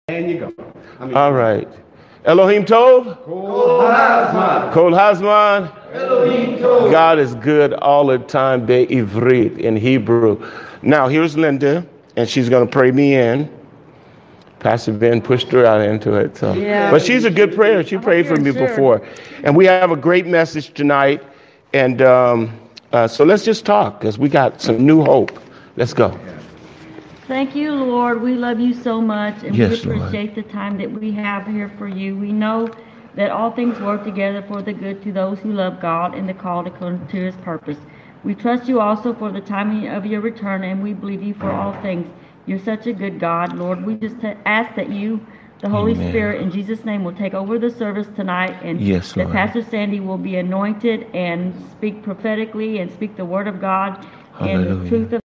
And you go. All right. Elohim Tov. Kol Hazman. Elohim Tov. God is good all the time. Be'ivrit in Hebrew. Now here's Linda, and she's going to pray me in. Pastor Ben pushed her out into it. So, yeah. But she's a good prayer. She prayed for me before. And we have a great message tonight. And so let's just talk, because we got some new hope. Let's go. Thank you, Lord. We love you so much, and yes, we appreciate the time that we have here for you. We know that all things work together for the good to those who love God and the called according to his purpose. We trust you also for the timing of your return, and we believe you for all things. You're such a good God, Lord. We just ask that you, the Holy Amen. Spirit, in Jesus' name, will take over the service tonight, and yes, that Pastor Sandy will be anointed and speak prophetically and speak the word of God and the truth of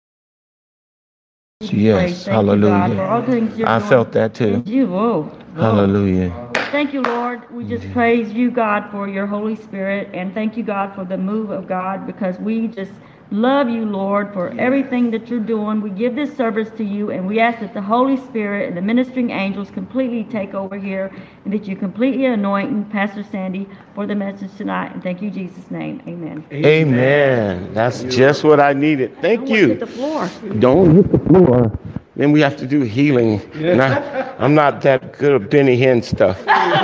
yes, hallelujah. I felt that too. Hallelujah. Thank you, Lord. We just praise you, God, for your Holy Spirit, and thank you, God, for the move of God, because we just love you, Lord, for everything that you're doing. We give this service to you, and we ask that the Holy Spirit and the ministering angels completely take over here, and that you completely anoint Pastor Sandy for the message tonight. And thank you, in Jesus' name. Amen. Amen. That's just what I needed. Thank you. Hit the floor. Don't hit the floor. Then we have to do healing. I'm not that good at Benny Hinn stuff.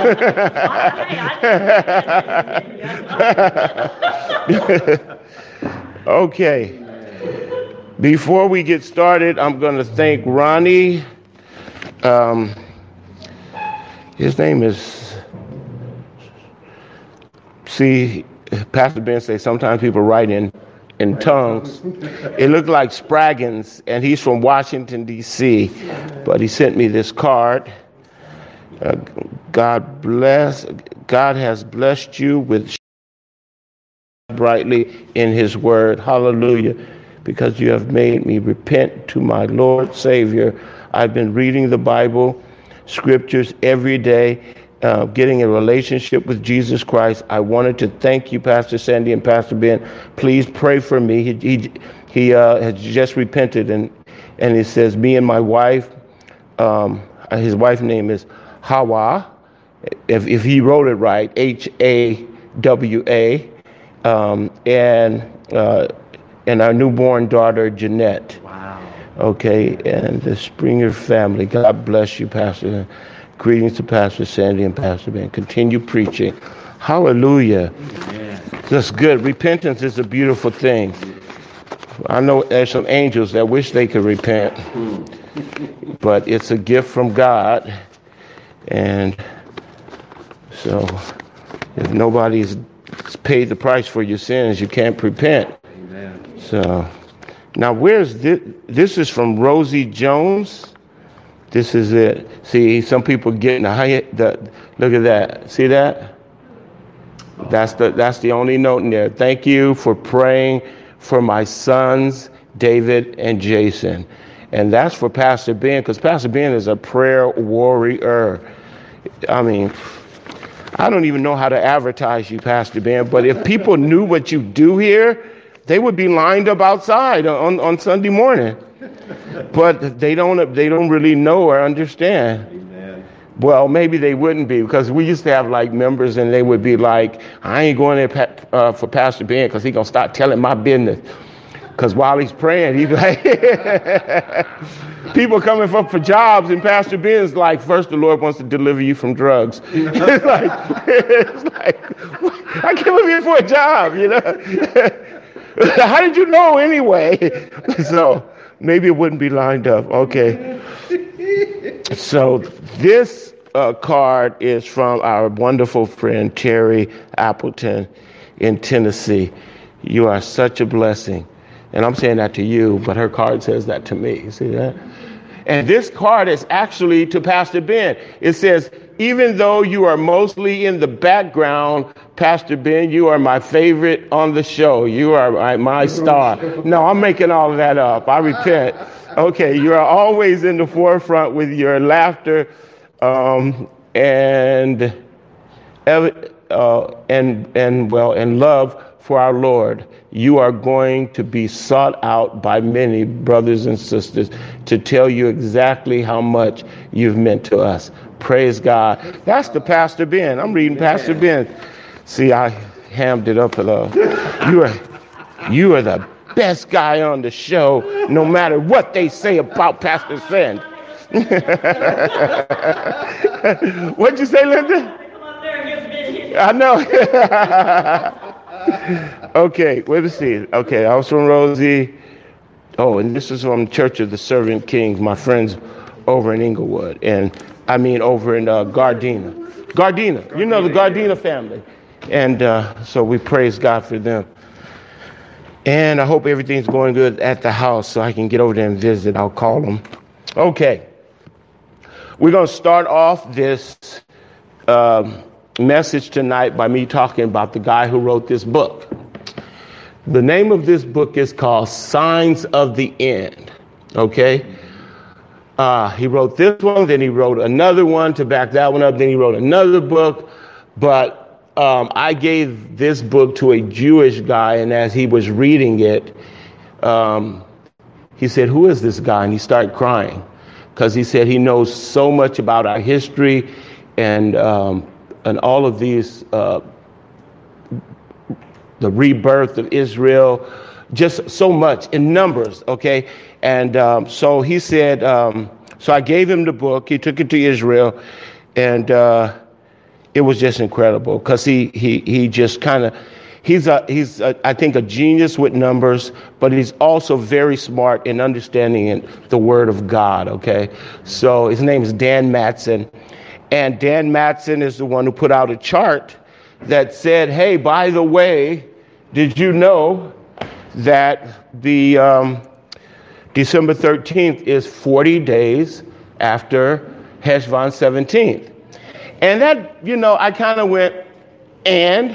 Okay. Before we get started, I'm going to thank Ronnie. His name is, see, Pastor Ben says sometimes people write in tongues. It looked like Spraggins, and he's from Washington, D.C., but he sent me this card. God has blessed you with brightly in his word. Hallelujah. Because you have made me repent to my Lord Savior. I've been reading the Bible, scriptures every day, getting a relationship with Jesus Christ. I wanted to thank you, Pastor Sandy and Pastor Ben. Please pray for me. He has just repented, and he says, me and my wife, his wife's name is Hawa, if he wrote it right, Hawa, and our newborn daughter, Jeanette. Wow. Okay, and the Springer family. God bless you, Pastor. Greetings to Pastor Sandy and Pastor Ben. Continue preaching. Hallelujah. Amen. That's good. Repentance is a beautiful thing. I know there's some angels that wish they could repent, but it's a gift from God. And so if nobody's paid the price for your sins, you can't repent. Amen. So now where's this? This is from Rosie Jones. This is it. See, some people getting look at that. See that? That's the only note in there. Thank you for praying for my sons, David and Jason. And that's for Pastor Ben, because Pastor Ben is a prayer warrior. I mean, I don't even know how to advertise you, Pastor Ben, but if people knew what you do here, they would be lined up outside on Sunday morning. But they don't really know or understand. Amen. Well, maybe they wouldn't be, because we used to have like members, and they would be like, I ain't going there for Pastor Ben, because he's going to start telling my business. Because while he's praying, he's like, people coming for jobs, and Pastor Ben's like, first the Lord wants to deliver you from drugs. It's like, I came up here for a job, you know. How did you know anyway? So maybe it wouldn't be lined up. Okay. So this card is from our wonderful friend Terry Appleton in Tennessee. You are such a blessing. And I'm saying that to you, but her card says that to me. You see that? And this card is actually to Pastor Ben. It says, even though you are mostly in the background, Pastor Ben, you are my favorite on the show. You are my star. No, I'm making all of that up. I repent. Okay, you are always in the forefront with your laughter and love for our Lord, you are going to be sought out by many brothers and sisters to tell you exactly how much you've meant to us. Praise God. That's the Pastor Ben. I'm reading Pastor Ben. See, I hammed it up a little. You are the best guy on the show, no matter what they say about Pastor Ben. What'd you say, Linda? I know. Okay, let's see. Okay, I was from Rosie. Oh, and this is from Church of the Servant Kings, my friends over in Inglewood. And I mean over in Gardena. Gardena, you know the Gardena family. And so we praise God for them. And I hope everything's going good at the house so I can get over there and visit. I'll call them. Okay. We're going to start off this message tonight by me talking about the guy who wrote this book. The name of this book is called Signs of the End. Okay? He wrote this one, then he wrote another one to back that one up, then he wrote another book. But I gave this book to a Jewish guy, and as he was reading it, he said, "Who is this guy?" And he started crying because he said he knows so much about our history and all of these, the rebirth of Israel, just so much in numbers, okay? And so he said, so I gave him the book. He took it to Israel, and it was just incredible because he just kind of, he's I think a genius with numbers, but he's also very smart in understanding the Word of God, okay? So his name is Dan Matson. And Dan Matson is the one who put out a chart that said, hey, by the way, did you know that the December 13th is 40 days after Heshvan 17th? And that, I kind of went, and,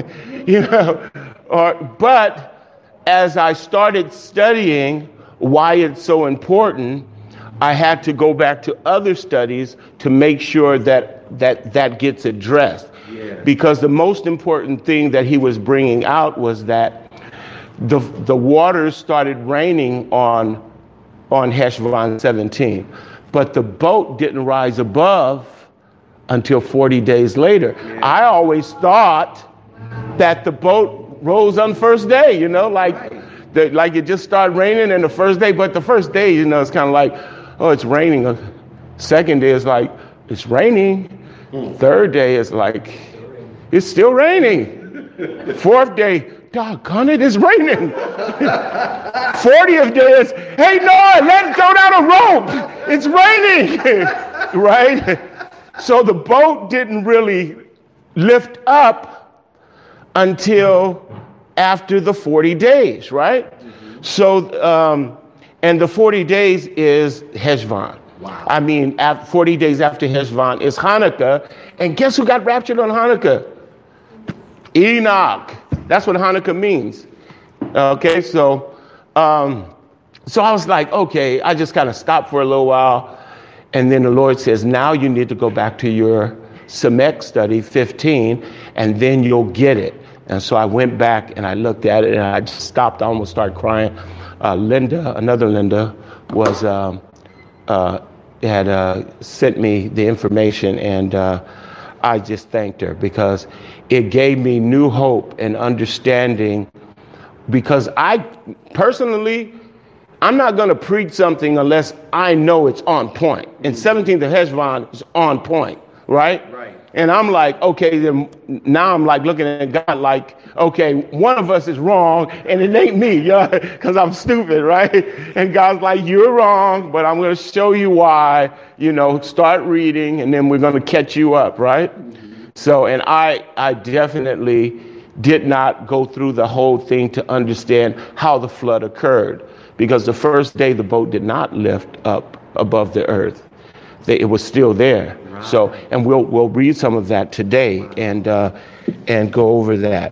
but as I started studying why it's so important, I had to go back to other studies to make sure that gets addressed. Yeah. Because the most important thing that he was bringing out was that the waters started raining on Heshvan 17, but the boat didn't rise above until 40 days later. Yeah. I always thought that the boat rose on first day, like it just started raining in the first day, but the first day, it's kind of like, oh, it's raining. Second day is like, it's raining. Third day is like, it's still raining. Fourth day, doggone it, it's raining. 40th day is, hey, Noah, let's throw down a rope. It's raining. Right? So the boat didn't really lift up until after the 40 days, right? So, and the 40 days is Heshvan. Wow. I mean, 40 days after Heshvan is Hanukkah. And guess who got raptured on Hanukkah? Enoch. That's what Hanukkah means. Okay, so I was like, okay, I just kind of stopped for a little while. And then the Lord says, now you need to go back to your Semek study, 15, and then you'll get it. And so I went back and I looked at it and I just stopped. I almost started crying. Another Linda, was had sent me the information, and I just thanked her because it gave me new hope and understanding. Because I personally, I'm not going to preach something unless I know it's on point. And 17th of Heshvan is on point, right? Right. And I'm like, okay, then now I'm like looking at God like, okay, one of us is wrong and it ain't me, because I'm stupid, right? And God's like, you're wrong, but I'm going to show you why, start reading and then we're going to catch you up, right? Mm-hmm. So, and I definitely did not go through the whole thing to understand how the flood occurred, because the first day the boat did not lift up above the earth. It was still there. Right. So, and we'll read some of that today and go over that.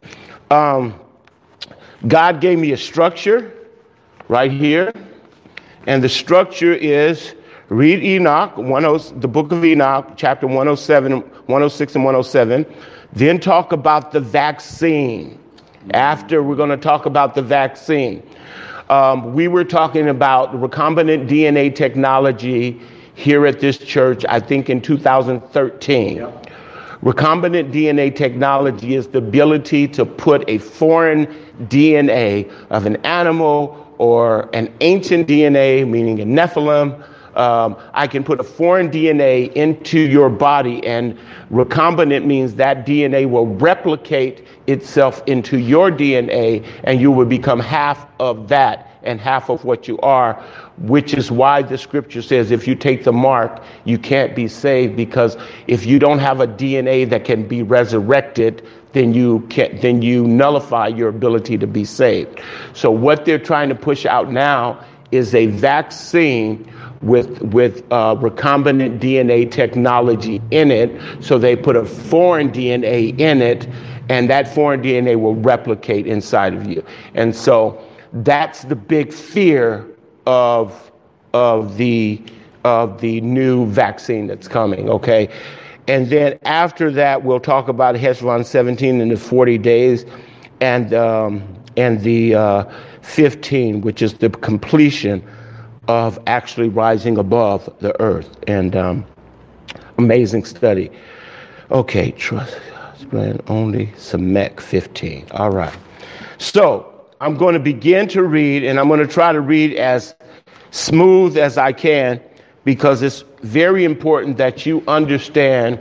God gave me a structure right here, and the structure is read Enoch, the book of Enoch, chapter 107, 106 and 107. Then talk about the vaccine. After we're going to talk about the vaccine. We were talking about recombinant DNA technology here at this church, I think in 2013. Yep. Recombinant DNA technology is the ability to put a foreign DNA of an animal or an ancient DNA, meaning a Nephilim. I can put a foreign DNA into your body, and recombinant means that DNA will replicate itself into your DNA, and you will become half of that and half of what you are, which is why the scripture says if you take the mark, you can't be saved, because if you don't have a DNA that can be resurrected, then you nullify your ability to be saved. So what they're trying to push out now is a vaccine with recombinant DNA technology in it. So they put a foreign DNA in it, and that foreign DNA will replicate inside of you. And so that's the big fear of the new vaccine that's coming. Okay. And then after that, we'll talk about Hezron 17 and the 40 days, and the 15, which is the completion of actually rising above the earth. And amazing study. Okay, trust plan only Samek 15. All right. So I'm going to begin to read, and I'm going to try to read as smooth as I can, because it's very important that you understand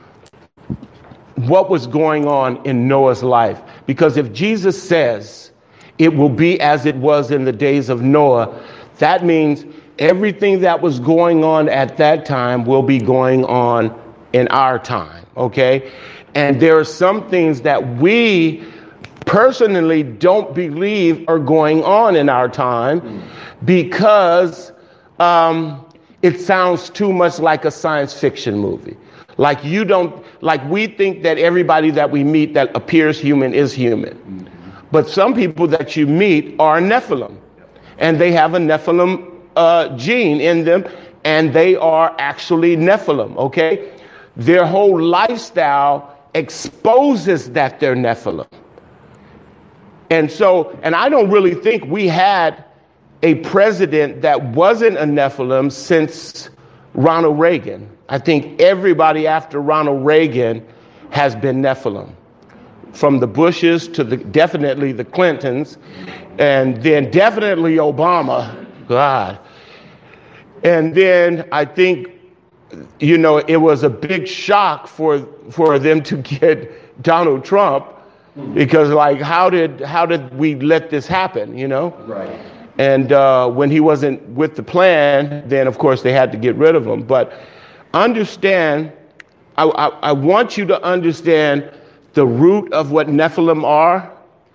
what was going on in Noah's life. Because if Jesus says it will be as it was in the days of Noah, that means everything that was going on at that time will be going on in our time, okay? And there are some things that we personally don't believe are going on in our time because it sounds too much like a science fiction movie. Like we think that everybody that we meet that appears human is human. But some people that you meet are Nephilim, and they have a Nephilim gene in them, and they are actually Nephilim, okay? Their whole lifestyle exposes that they're Nephilim. And I don't really think we had a president that wasn't a Nephilim since Ronald Reagan. I think everybody after Ronald Reagan has been Nephilim, from the Bushes to definitely the Clintons, and then definitely Obama. God. And then I think, it was a big shock for them to get Donald Trump, because how did we let this happen, Right. And when he wasn't with the plan, then of course they had to get rid of him. But understand, I want you to understand the root of what Nephilim are,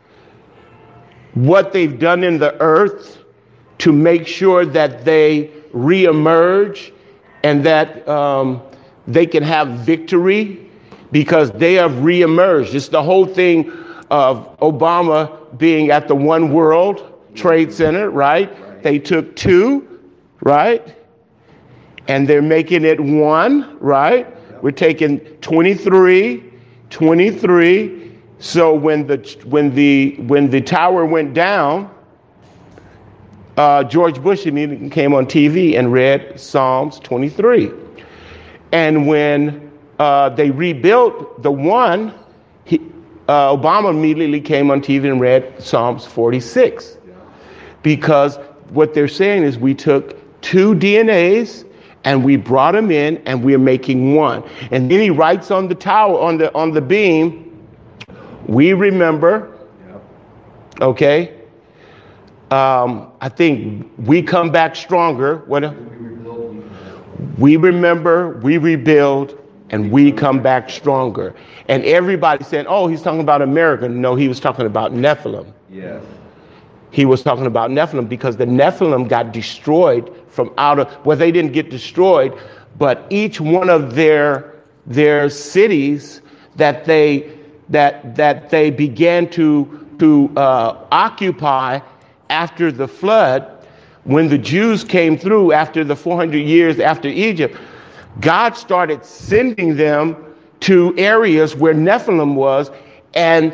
what they've done in the earth to make sure that they reemerge and that they can have victory, because they have reemerged. It's the whole thing of Obama being at the One World Trade Center, right? They took two, right? And they're making it one, right? We're taking 23. So when the tower went down, George Bush immediately came on TV and read Psalms 23. And when they rebuilt the one, Obama immediately came on TV and read Psalms 46. Because what they're saying is we took two DNAs and we brought them in and we're making one. And then he writes on the tower, on the beam, we remember, okay? I think we come back stronger. What? We remember, we rebuild, and we come back stronger. And everybody said, oh, he's talking about America. No, he was talking about Nephilim. Yes. He was talking about Nephilim because the Nephilim got destroyed from they didn't get destroyed, but each one of their cities that they began to occupy after the flood, when the Jews came through after the 400 years after Egypt, God started sending them to areas where Nephilim was, and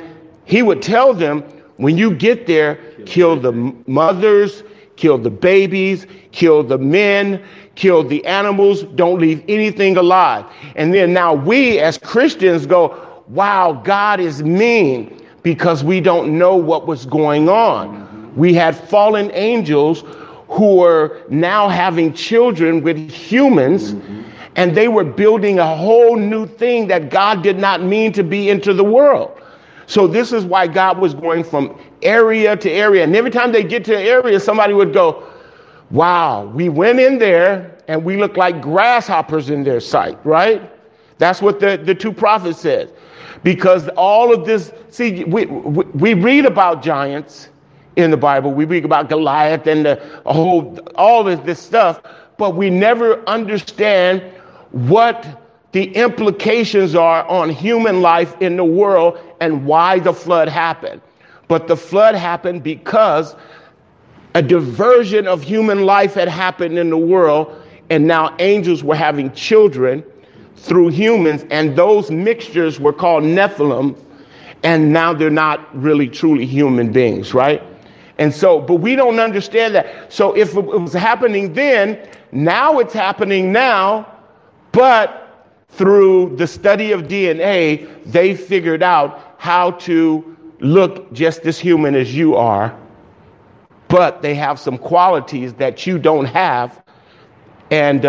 he would tell them, when you get there, kill the mothers, kill the babies, kill the men, kill the animals, don't leave anything alive. And then now we as Christians go, wow, God is mean, because we don't know what was going on. We had fallen angels who were now having children with humans, and they were building a whole new thing that God did not mean to be into the world. So this is why God was going from area to area. And every time they get to an area, somebody would go, wow, we went in there and we look like grasshoppers in their sight, right? That's what the two prophets said. Because all of this, see, we read about giants in the Bible. We read about Goliath and all of this stuff, but we never understand what the implications are on human life in the world and why the flood happened. But the flood happened because a diversion of human life had happened in the world, and now angels were having children through humans, and those mixtures were called Nephilim, and now they're not really truly human beings, right? And so, but we don't understand that. So if it was happening then, now it's happening now, but through the study of DNA, they figured out how to look just as human as you are, but they have some qualities that you don't have, and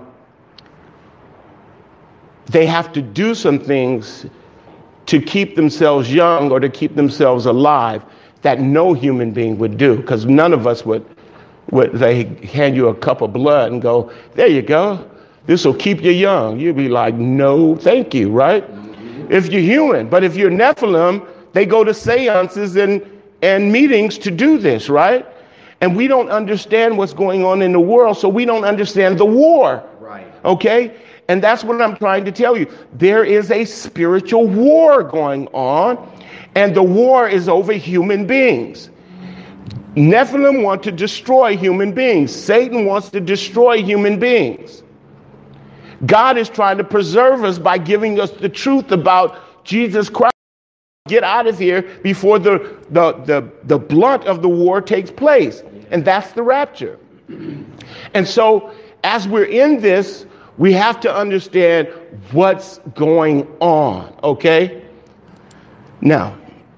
they have to do some things to keep themselves young or to keep themselves alive that no human being would do, because none of us would they hand you a cup of blood and go, there you go, this will keep you young. You'd be like, no, thank you, right? If you're human. But if you're Nephilim, they go to seances and meetings to do this, right? And we don't understand what's going on in the world, so we don't understand the war. Right. Okay? And that's what I'm trying to tell you. There is a spiritual war going on, and the war is over human beings. Nephilim want to destroy human beings. Satan wants to destroy human beings. God is trying to preserve us by giving us the truth about Jesus Christ. Get out of here before the blunt of the war takes place. And that's the rapture. And so as we're in this, we have to understand what's going on, okay? Now,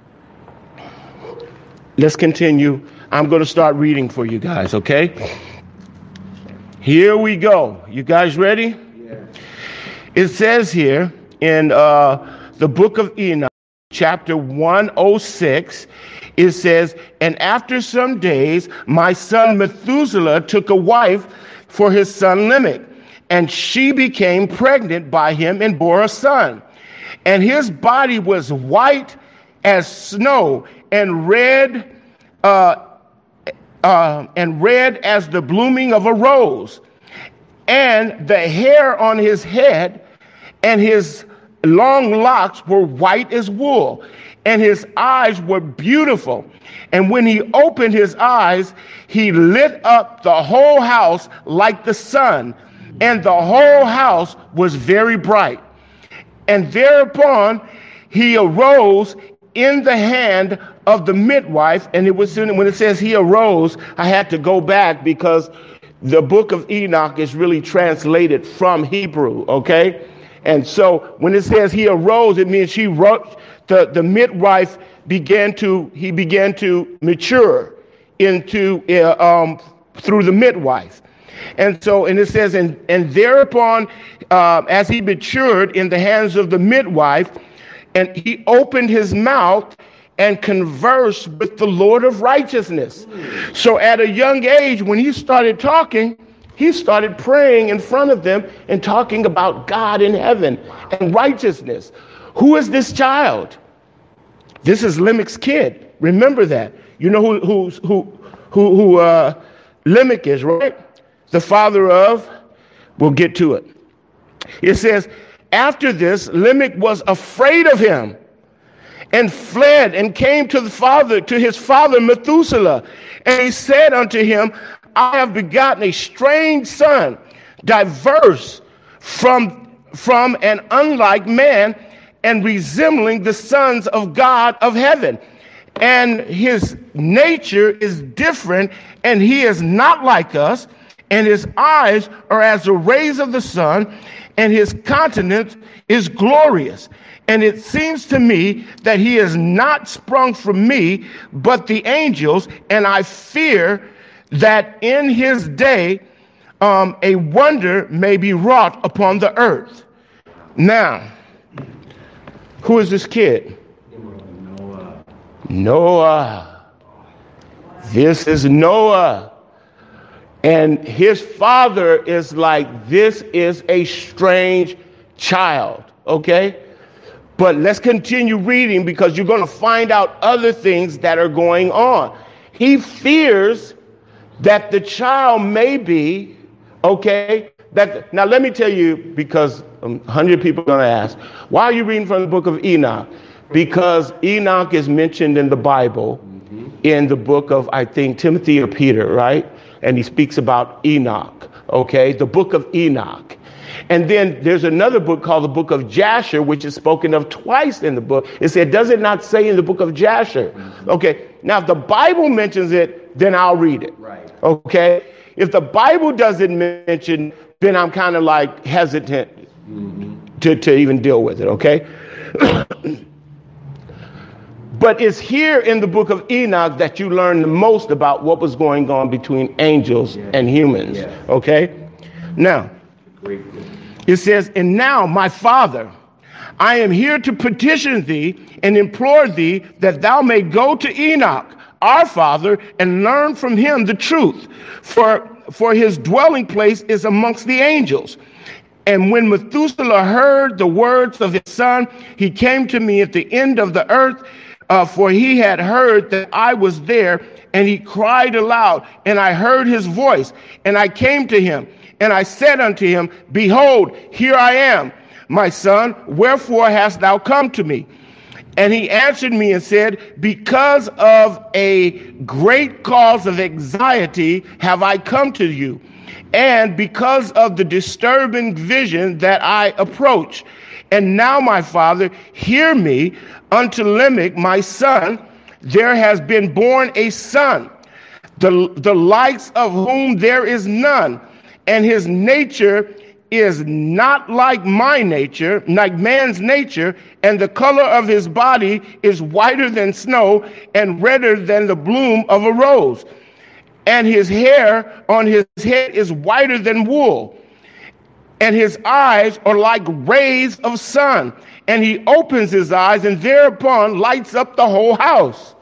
let's continue. I'm going to start reading for you guys, okay? Here we go. You guys ready? Yeah. It says here in the book of Enoch, chapter 106, it says, and after some days, my son Methuselah took a wife for his son Lamech, and she became pregnant by him and bore a son. And his body was white as snow and red as the blooming of a rose. And the hair on his head and his long locks were white as wool, and his eyes were beautiful. And when he opened his eyes, he lit up the whole house like the sun, and the whole house was very bright. And thereupon he arose in the hand of the midwife. And it was when it says he arose, I had to go back because the book of Enoch is really translated from Hebrew, okay? And so when it says he arose, it means she wrote, the midwife began to mature into through the midwife. And so, and it says, and thereupon, as he matured in the hands of the midwife, and he opened his mouth and conversed with the Lord of righteousness. So at a young age, when he started talking, he started praying in front of them and talking about God in heaven and righteousness. Who is this child? This is Lamech's kid. Remember that. You know who Lamech is, right? The father of, we'll get to it. It says, after this, Lamech was afraid of him and fled and came to his father Methuselah. And he said unto him, I have begotten a strange son, diverse from an unlike man, and resembling the sons of God of heaven. And his nature is different, and he is not like us, and his eyes are as the rays of the sun, and his countenance is glorious. And it seems to me that he is not sprung from me, but the angels, and I fear that in his day a wonder may be wrought upon the earth. Now, who is this kid? Noah. This is Noah. And his father is like, this is a strange child, okay? But let's continue reading, because you're going to find out other things that are going on. He fears that the child may be, okay? Now let me tell you, because 100 people are going to ask, why are you reading from the book of Enoch? Because Enoch is mentioned in the Bible, in the book of, I think, Timothy or Peter, right? And he speaks about Enoch, okay? The book of Enoch. And then there's another book called the book of Jasher, which is spoken of twice in the book. It said, does it not say in the book of Jasher? Okay, now if the Bible mentions it, then I'll read it, right? Okay? If the Bible doesn't mention, then I'm kind of like hesitant to even deal with it, okay? But it's here in the book of Enoch that you learn the most about what was going on between angels and humans, okay? Now, it says, and now, my Father, I am here to petition thee and implore thee that thou may go to Enoch, our father, and learn from him the truth. For his dwelling place is amongst the angels. And when Methuselah heard the words of his son, he came to me at the end of the earth, for he had heard that I was there, and he cried aloud, and I heard his voice, and I came to him, and I said unto him, behold, here I am, my son, wherefore hast thou come to me? And he answered me and said, because of a great cause of anxiety have I come to you, and because of the disturbing vision that I approach. And now, my father, hear me. Unto Lamech, my son, there has been born a son, the likes of whom there is none, and his nature is not like my nature, like man's nature, and the color of his body is whiter than snow and redder than the bloom of a rose. And his hair on his head is whiter than wool, and his eyes are like rays of sun. And he opens his eyes, and thereupon lights up the whole house.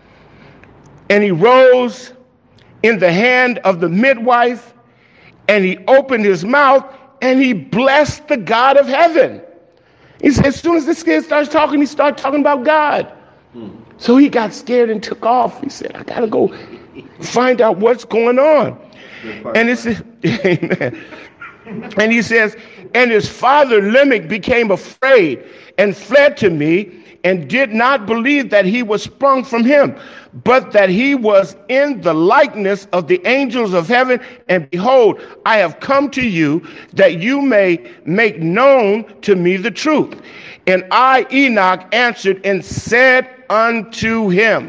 And he rose in the hand of the midwife, and he opened his mouth, and he blessed the God of heaven. He said, as soon as this kid starts talking, he started talking about God. So he got scared and took off. He said, I got to go find out what's going on. And it says, amen. And he says, and his father Lamech became afraid and fled to me, and did not believe that he was sprung from him, but that he was in the likeness of the angels of heaven. And behold, I have come to you that you may make known to me the truth. And I, Enoch, answered and said unto him,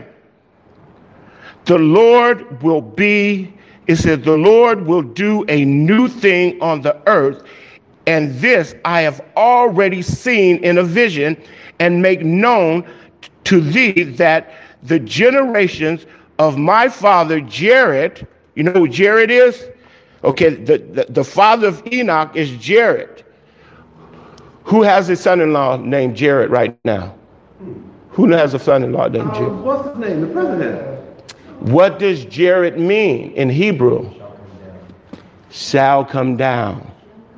the Lord will be, it says, the Lord will do a new thing on the earth. And this I have already seen in a vision, and make known to thee that the generations of my father Jared, you know who Jared is? Okay, the father of Enoch is Jared. Who has a son-in-law named Jared right now? Who has a son-in-law named Jared? What's his name? The president. What does Jared mean in Hebrew? Shall come down.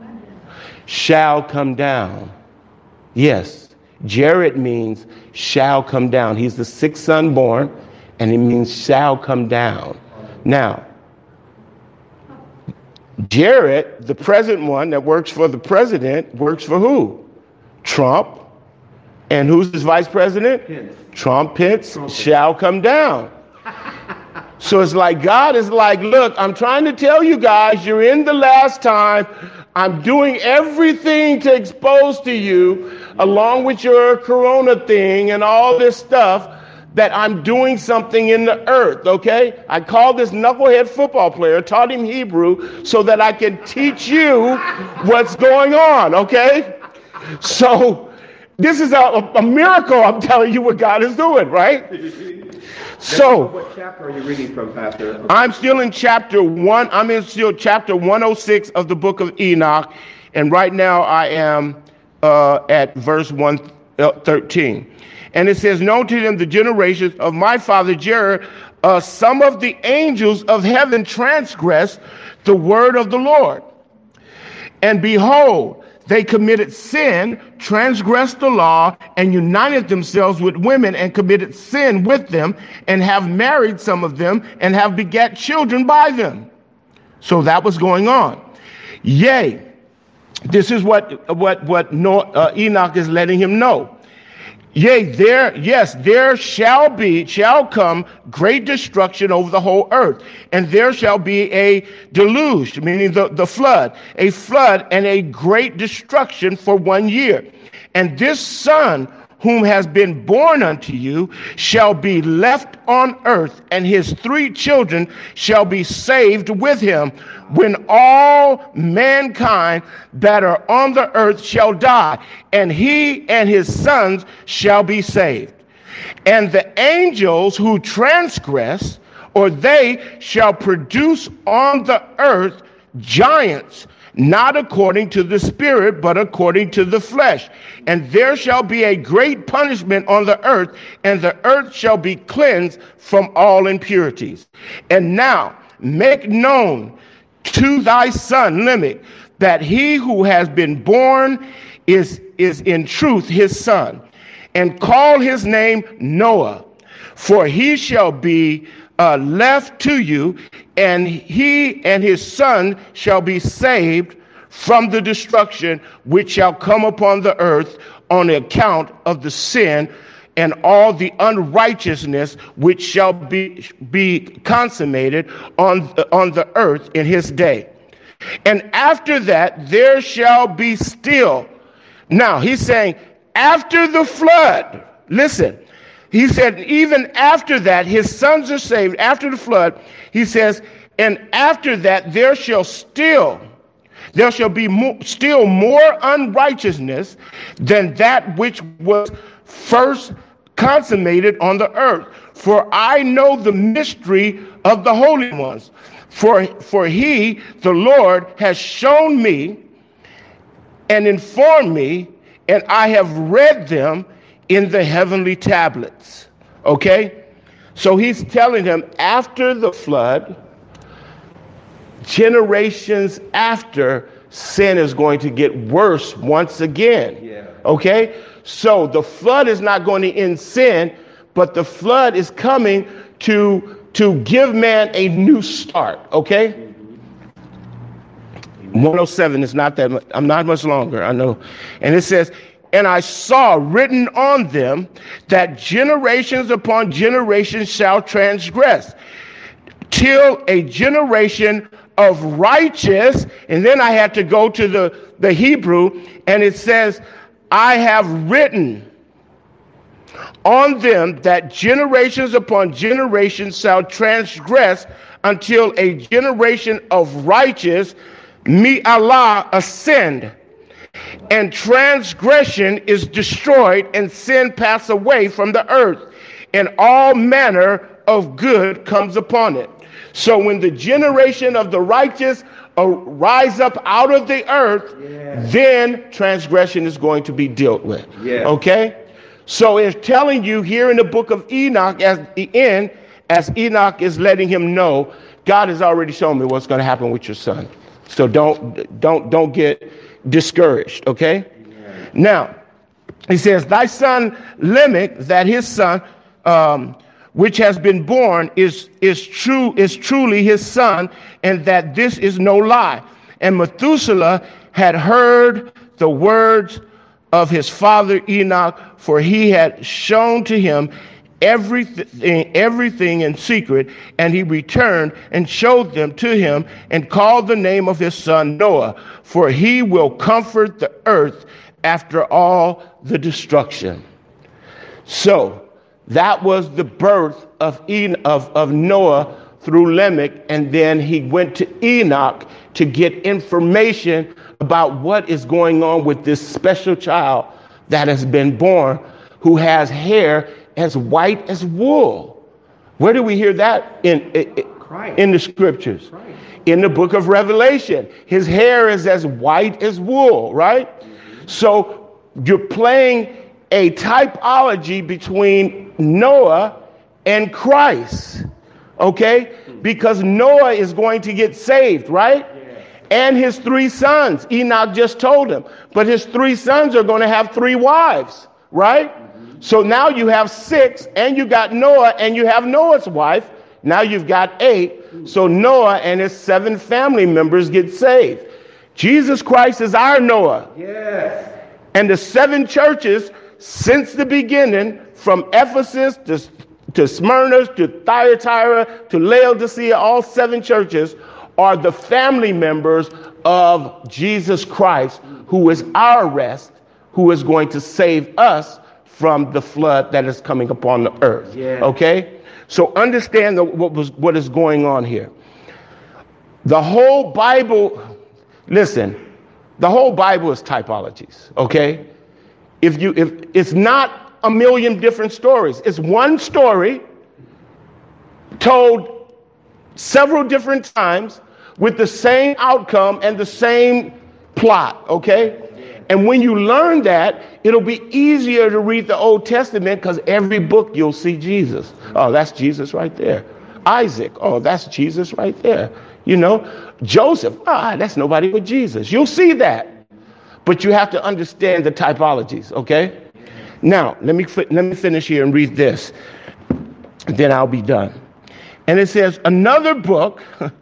Shall come down. Yes. Jared means shall come down. He's the sixth son born, and it means shall come down. Now, Jared, the present one that works for the president, works for who? Trump. And who's his vice president? Pence. Pence shall come down. So it's like God is like, look, I'm trying to tell you guys, you're in the last time. I'm doing everything to expose to you, along with your corona thing and all this stuff, that I'm doing something in the earth, okay? I called this knucklehead football player, taught him Hebrew so that I can teach you what's going on, okay? So this is a miracle, I'm telling you, what God is doing, right? So, what chapter are you reading from, Pastor? I'm still in chapter 1. I'm in still chapter 106 of the book of Enoch. And right now I am at verse 113. And it says, known to them the generations of my father Jared, some of the angels of heaven transgressed the word of the Lord. And behold, they committed sin, transgressed the law, and united themselves with women and committed sin with them, and have married some of them, and have begat children by them. So that was going on. Yea, this is what Enoch is letting him know. Yea, there shall come great destruction over the whole earth, and there shall be a deluge, meaning the flood, a flood and a great destruction for 1 year. And this son whom has been born unto you shall be left on earth, and his 3 children shall be saved with him, when all mankind that are on the earth shall die, and he and his sons shall be saved. And the angels who transgress, or they shall produce on the earth giants, not according to the spirit, but according to the flesh. And there shall be a great punishment on the earth, and the earth shall be cleansed from all impurities. And now make known to thy son Lamech that he who has been born is in truth his son, and call his name Noah, for he shall be left to you, and he and his son shall be saved from the destruction which shall come upon the earth on account of the sin and all the unrighteousness which shall be consummated on the earth in his day. And after that there shall be still. Now he's saying after the flood, listen, he said even after that his sons are saved. After the flood, he says, and after that there shall be still more unrighteousness than that which was first consummated on the earth. For I know the mystery of the holy ones. For he, the Lord, has shown me and informed me, and I have read them in the heavenly tablets. Okay? So he's telling him after the flood, generations after, sin is going to get worse once again. Yeah. Okay? So the flood is not going to end sin, but the flood is coming to give man a new start. Okay? 107 is not that much. I'm not much longer, I know. And it says, and I saw written on them that generations upon generations shall transgress, till a generation of righteous, and then I had to go to the Hebrew, and it says, I have written on them that generations upon generations shall transgress, until a generation of righteous, me Allah, ascend, and transgression is destroyed, and sin pass away from the earth, and all manner of good comes upon it. So when the generation of the righteous rise up out of the earth, then transgression is going to be dealt with. Okay? So it's telling you here in the book of Enoch, at the end, as Enoch is letting him know, God has already shown me what's going to happen with your son. So don't get discouraged, okay? Now, he says, thy son Lamech, that his son, which has been born is truly his son, and that this is no lie. And Methuselah had heard the words of his father Enoch, for he had shown to him everything in secret, and he returned and showed them to him and called the name of his son Noah, for he will comfort the earth after all the destruction. So that was the birth of Noah through Lamech, and then he went to Enoch to get information about what is going on with this special child that has been born, who has hair as white as wool. Where do we hear that in the scriptures? Christ. In the book of Revelation. His hair is as white as wool, right? So you're playing a typology between Noah and Christ, okay? Because Noah is going to get saved, right? And his 3 sons. Enoch just told him. But his 3 sons are going to have 3 wives, right? So now you have 6, and you got Noah, and you have Noah's wife. Now you've got 8. So Noah and his 7 family members get saved. Jesus Christ is our Noah. Yes. And the 7 churches since the beginning, from Ephesus to Smyrna to Thyatira to Laodicea, all 7 churches are the family members of Jesus Christ, who is our rest, who is going to save us from the flood that is coming upon the earth. Yeah. Okay? So understand what is going on here. The whole Bible, listen, the whole Bible is typologies, okay? If it's not a million different stories. It's one story told several different times with the same outcome and the same plot, okay? And when you learn that, it'll be easier to read the Old Testament, because every book you'll see Jesus. Oh, that's Jesus right there. Isaac, oh, that's Jesus right there. You know, Joseph, that's nobody but Jesus. You'll see that. But you have to understand the typologies, okay? Now, let me finish here and read this. Then I'll be done. And it says, another book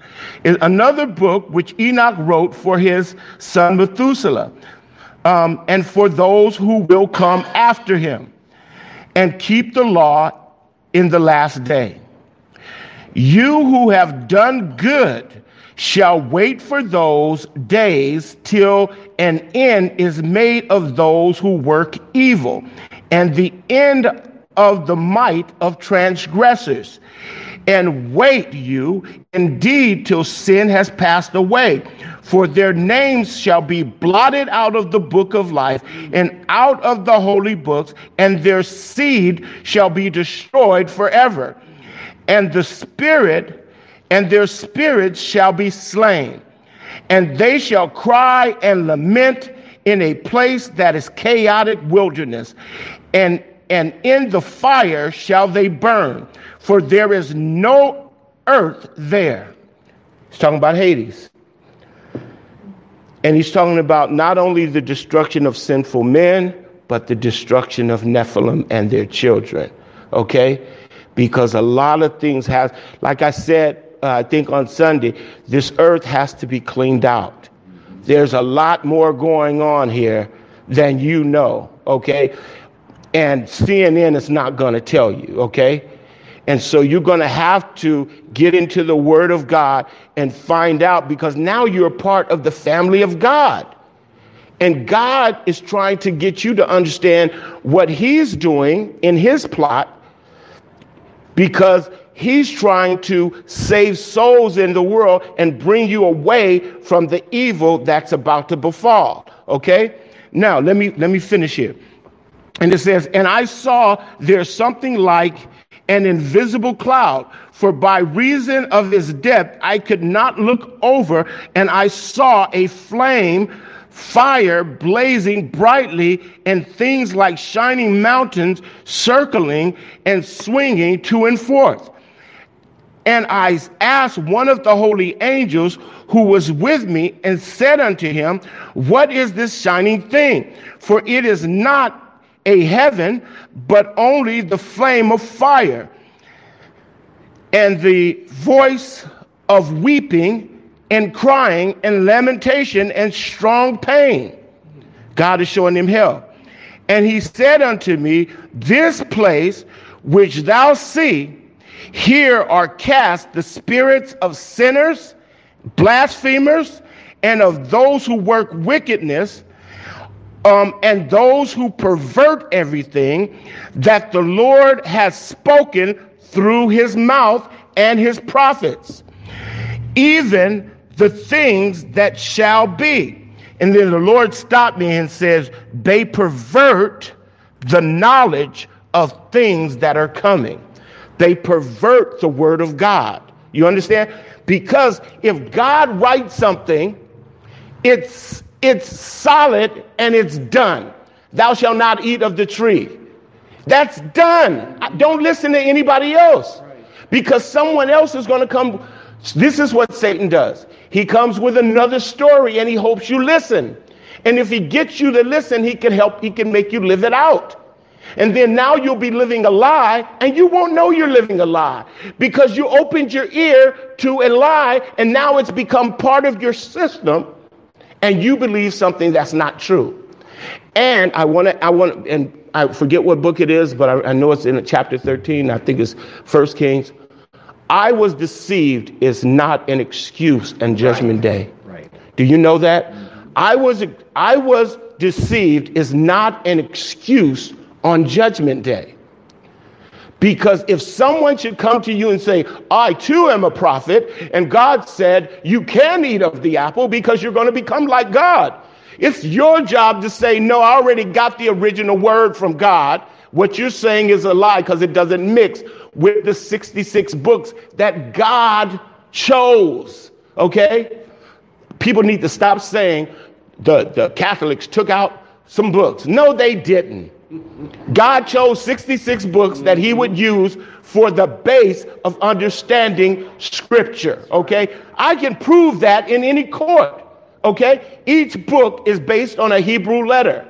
which Enoch wrote for his son Methuselah, and for those who will come after him, and keep the law in the last day. You who have done good shall wait for those days till an end is made of those who work evil, and the end of the might of transgressors. And wait you indeed till sin has passed away, for their names shall be blotted out of the book of life and out of the holy books, and their seed shall be destroyed forever. And their spirits shall be slain, and they shall cry and lament in a place that is chaotic wilderness, and in the fire shall they burn, for there is no earth there. He's talking about Hades. And he's talking about not only the destruction of sinful men, but the destruction of Nephilim and their children. Okay? Because a lot of things have, like I said, I think on Sunday, this earth has to be cleaned out. There's a lot more going on here than you know, okay? And CNN is not going to tell you, okay? And so you're going to have to get into the Word of God and find out, because now you're part of the family of God. And God is trying to get you to understand what he's doing in his plot, because he's trying to save souls in the world and bring you away from the evil that's about to befall. Okay? Now, let me finish here. And it says, and I saw there's something like an invisible cloud, for by reason of its depth I could not look over, and I saw a flame, fire blazing brightly, and things like shining mountains circling and swinging to and forth. And I asked one of the holy angels who was with me, and said unto him, what is this shining thing? For it is not a heaven, but only the flame of fire, and the voice of weeping and crying and lamentation and strong pain. God is showing him hell. And he said unto me, this place which thou see, here are cast the spirits of sinners, blasphemers, and of those who work wickedness, and those who pervert everything that the Lord has spoken through his mouth and his prophets, even the things that shall be. And then the Lord stopped me and says, they pervert the knowledge of things that are coming. They pervert the word of God. You understand? Because if God writes something, it's solid and it's done. Thou shalt not eat of the tree. That's done. Don't listen to anybody else, because someone else is going to come. This is what Satan does. He comes with another story and he hopes you listen. And if he gets you to listen, he can make you live it out. And then now you'll be living a lie, and you won't know you're living a lie because you opened your ear to a lie, and now it's become part of your system, and you believe something that's not true. And I forget what book it is, but I know it's in chapter 13. I think it's 1 Kings. I was deceived is not an excuse on Judgment Day. Right. Do you know that? I was deceived is not an excuse on Judgment Day. Because if someone should come to you and say, I too am a prophet, and God said you can eat of the apple because you're going to become like God. It's your job to say, no, I already got the original word from God. What you're saying is a lie because it doesn't mix with the 66 books that God chose. Okay? People need to stop saying the Catholics took out some books. No, they didn't. God chose 66 books that he would use for the base of understanding scripture. Okay? I can prove that in any court. Okay? Each book is based on a Hebrew letter.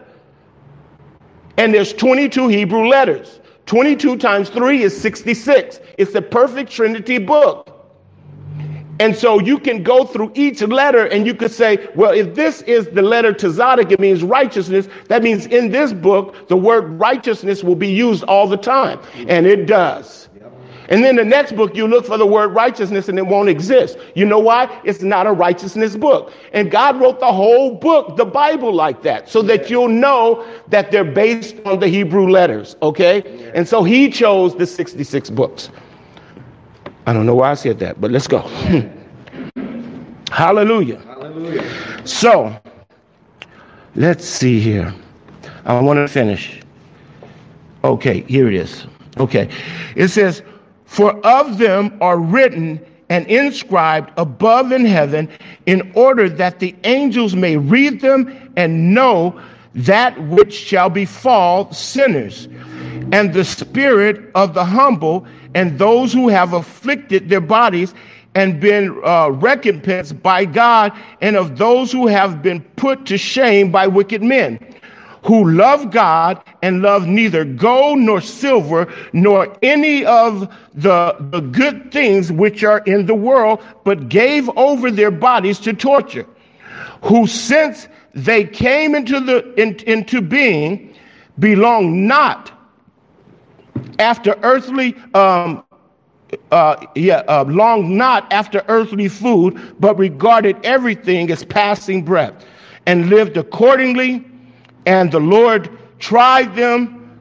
And there's 22 Hebrew letters. 22 times 3 is 66. It's a perfect Trinity book. And so you can go through each letter and you could say, well, if this is the letter to Zadok, it means righteousness. That means in this book, the word righteousness will be used all the time. And it does. And then the next book, you look for the word righteousness and it won't exist. You know why? It's not a righteousness book. And God wrote the whole book, the Bible, like that, so that you'll know that they're based on the Hebrew letters. Okay? And so he chose the 66 books. I don't know why I said that, but let's go. Hallelujah. Hallelujah. So, let's see here. I want to finish. Okay, here it is. Okay. It says, for of them are written and inscribed above in heaven, in order that the angels may read them and know that which shall befall sinners, and the spirit of the humble, and those who have afflicted their bodies and been recompensed by God, and of those who have been put to shame by wicked men, who love God and love neither gold nor silver nor any of the good things which are in the world, but gave over their bodies to torture, who since they came into being belong not after earthly long not after earthly food, but regarded everything as passing breath, and lived accordingly. And the Lord tried them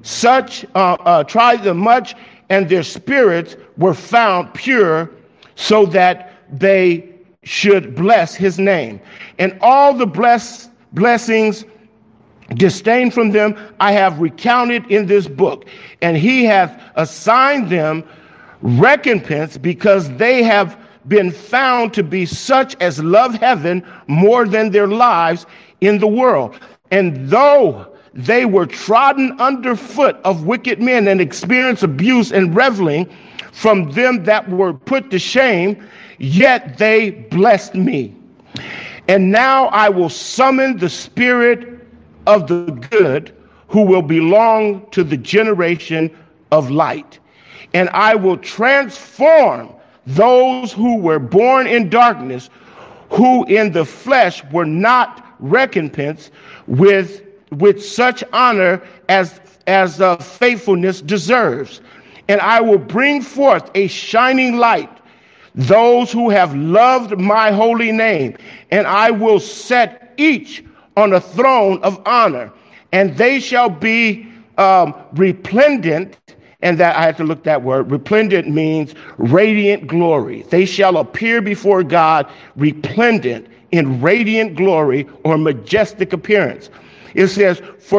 much, and their spirits were found pure, so that they should bless his name. And all the blessings disdained from them I have recounted in this book, and he hath assigned them recompense, because they have been found to be such as love heaven more than their lives in the world. And though they were trodden underfoot of wicked men and experienced abuse and reveling from them that were put to shame, yet they blessed me. And now I will summon the spirit of the good, who will belong to the generation of light. And I will transform those who were born in darkness, who in the flesh were not recompensed with such honor as faithfulness deserves, and I will bring forth a shining light, those who have loved my holy name, and I will set each on a throne of honor, and they shall be resplendent. And that I had to look that word. Resplendent means radiant glory. They shall appear before God resplendent in radiant glory or majestic appearance. It says,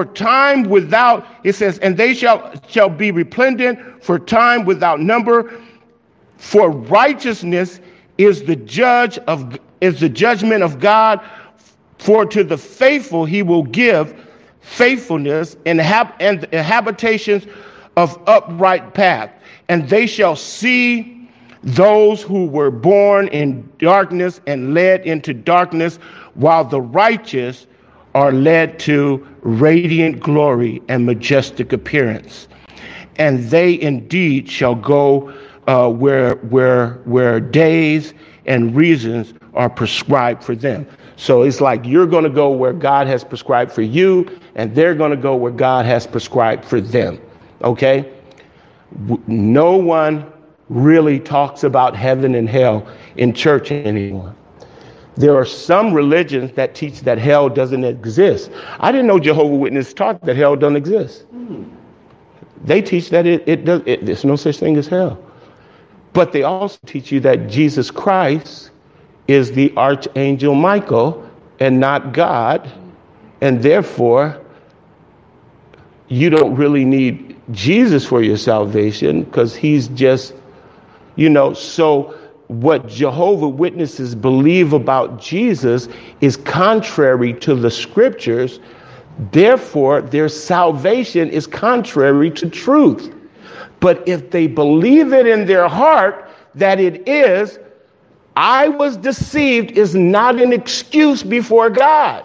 and they shall be resplendent for time without number. For righteousness is the judgment of God. For to the faithful he will give faithfulness and habitations of upright path. And they shall see those who were born in darkness and led into darkness, while the righteous are led to radiant glory and majestic appearance. And they indeed shall go where days and reasons are prescribed for them. So it's like you're going to go where God has prescribed for you, and they're going to go where God has prescribed for them. Okay? No one really talks about heaven and hell in church anymore. There are some religions that teach that hell doesn't exist. I didn't know Jehovah's Witnesses taught that hell doesn't exist. They teach that there's no such thing as hell. But they also teach you that Jesus Christ is the Archangel Michael and not God. And therefore, you don't really need Jesus for your salvation, because he's just, so what Jehovah's Witnesses believe about Jesus is contrary to the scriptures. Therefore, their salvation is contrary to truth. But if they believe it in their heart that it is, I was deceived is not an excuse before God.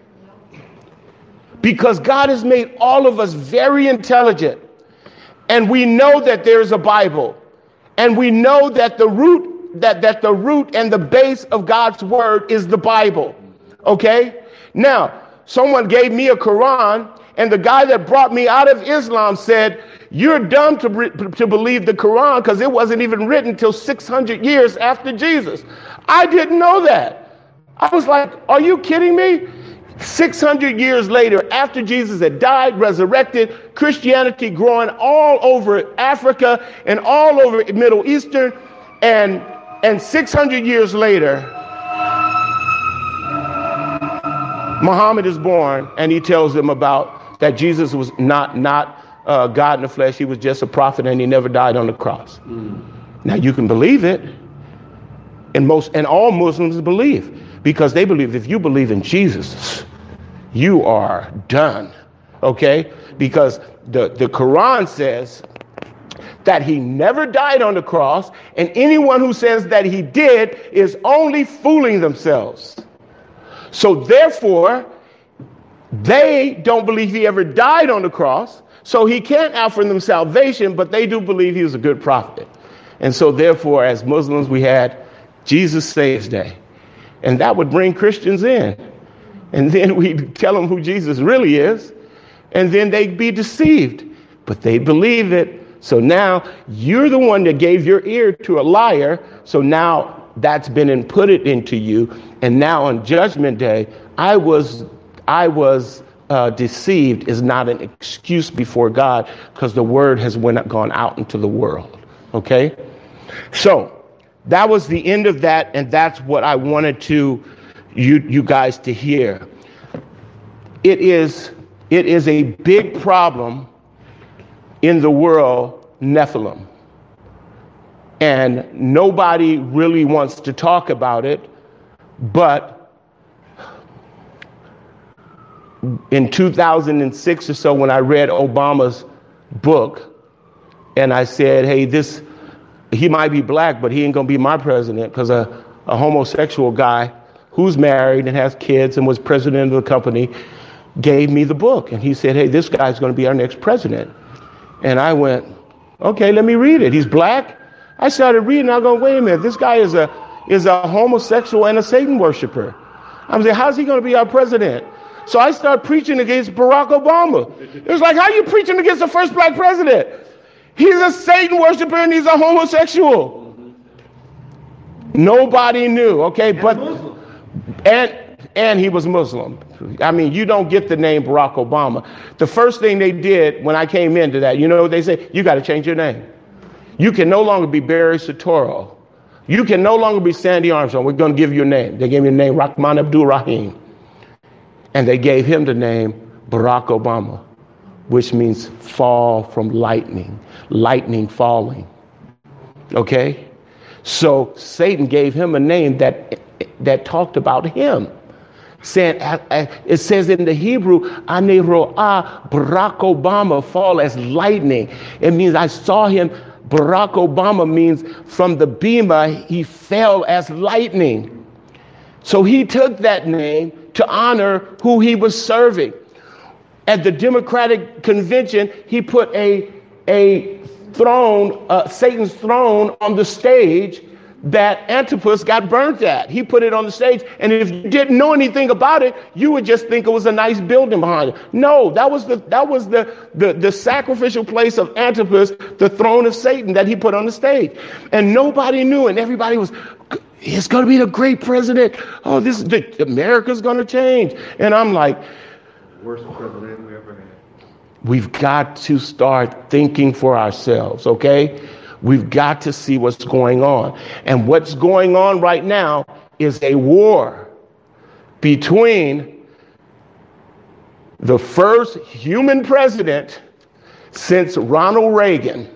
Because God has made all of us very intelligent. And we know that there's a Bible. And we know that the root, that the root and the base of God's word is the Bible. Okay? Now, someone gave me a Quran, and the guy that brought me out of Islam said, you're dumb to believe the Quran because it wasn't even written until 600 years after Jesus. I didn't know that. I was like, are you kidding me? 600 years later, after Jesus had died, resurrected, Christianity growing all over Africa and all over Middle Eastern, and 600 years later, Muhammad is born, and he tells them about that Jesus was not God in the flesh. He was just a prophet, and he never died on the cross. Now you can believe it, and all Muslims believe, because they believe if you believe in Jesus, you are done. Okay? Because the Quran says that he never died on the cross, and anyone who says that he did is only fooling themselves. So therefore, they don't believe he ever died on the cross, so he can't offer them salvation, but they do believe he was a good prophet. And so therefore, as Muslims, we had Jesus Saves Day. And that would bring Christians in. And then we'd tell them who Jesus really is, and then they'd be deceived. But they believe it. So now you're the one that gave your ear to a liar. So now that's been inputted into you. And now on Judgment Day, I was deceived is not an excuse before God, because the word has gone out into the world. Okay? So that was the end of that, and that's what I wanted you guys to hear. It is a big problem in the world, Nephilim. And nobody really wants to talk about it, but in 2006 or so, when I read Obama's book, and I said, hey, he might be black, but he ain't gonna be my president, because a homosexual guy who's married and has kids and was president of the company gave me the book. And he said, hey, this guy's gonna be our next president. And I went, okay, let me read it. He's black? I started reading, I go, wait a minute, this guy is a homosexual and a Satan worshiper. I'm saying, how's he gonna be our president? So I started preaching against Barack Obama. It was like, how are you preaching against the first black president? He's a Satan worshiper and he's a homosexual. Nobody knew, okay? But and he was Muslim. I mean, you don't get the name Barack Obama. The first thing they did when I came into that, you know what they say? You got to change your name. You can no longer be Barry Soetoro. You can no longer be Sandy Armstrong. We're going to give you a name. They gave me the name Rahman Abdul Rahim. And they gave him the name Barack Obama, which means fall from lightning, lightning falling. Okay? So Satan gave him a name that talked about him. Saying, it says in the Hebrew, Ane ro'ah Barack Obama fall as lightning. It means I saw him. Barack Obama means from the bema, he fell as lightning. So he took that name to honor who he was serving. At the Democratic Convention, he put a throne, Satan's throne on the stage that Antipas got burnt at. He put it on the stage, and if you didn't know anything about it, you would just think it was a nice building behind it. No, that was the sacrificial place of Antipas, the throne of Satan that he put on the stage. And nobody knew, and everybody was, it's going to be the great president. Oh, America's going to change. And I'm like, worst president we ever had. We've got to start thinking for ourselves, okay? We've got to see what's going on. And what's going on right now is a war between the first human president since Ronald Reagan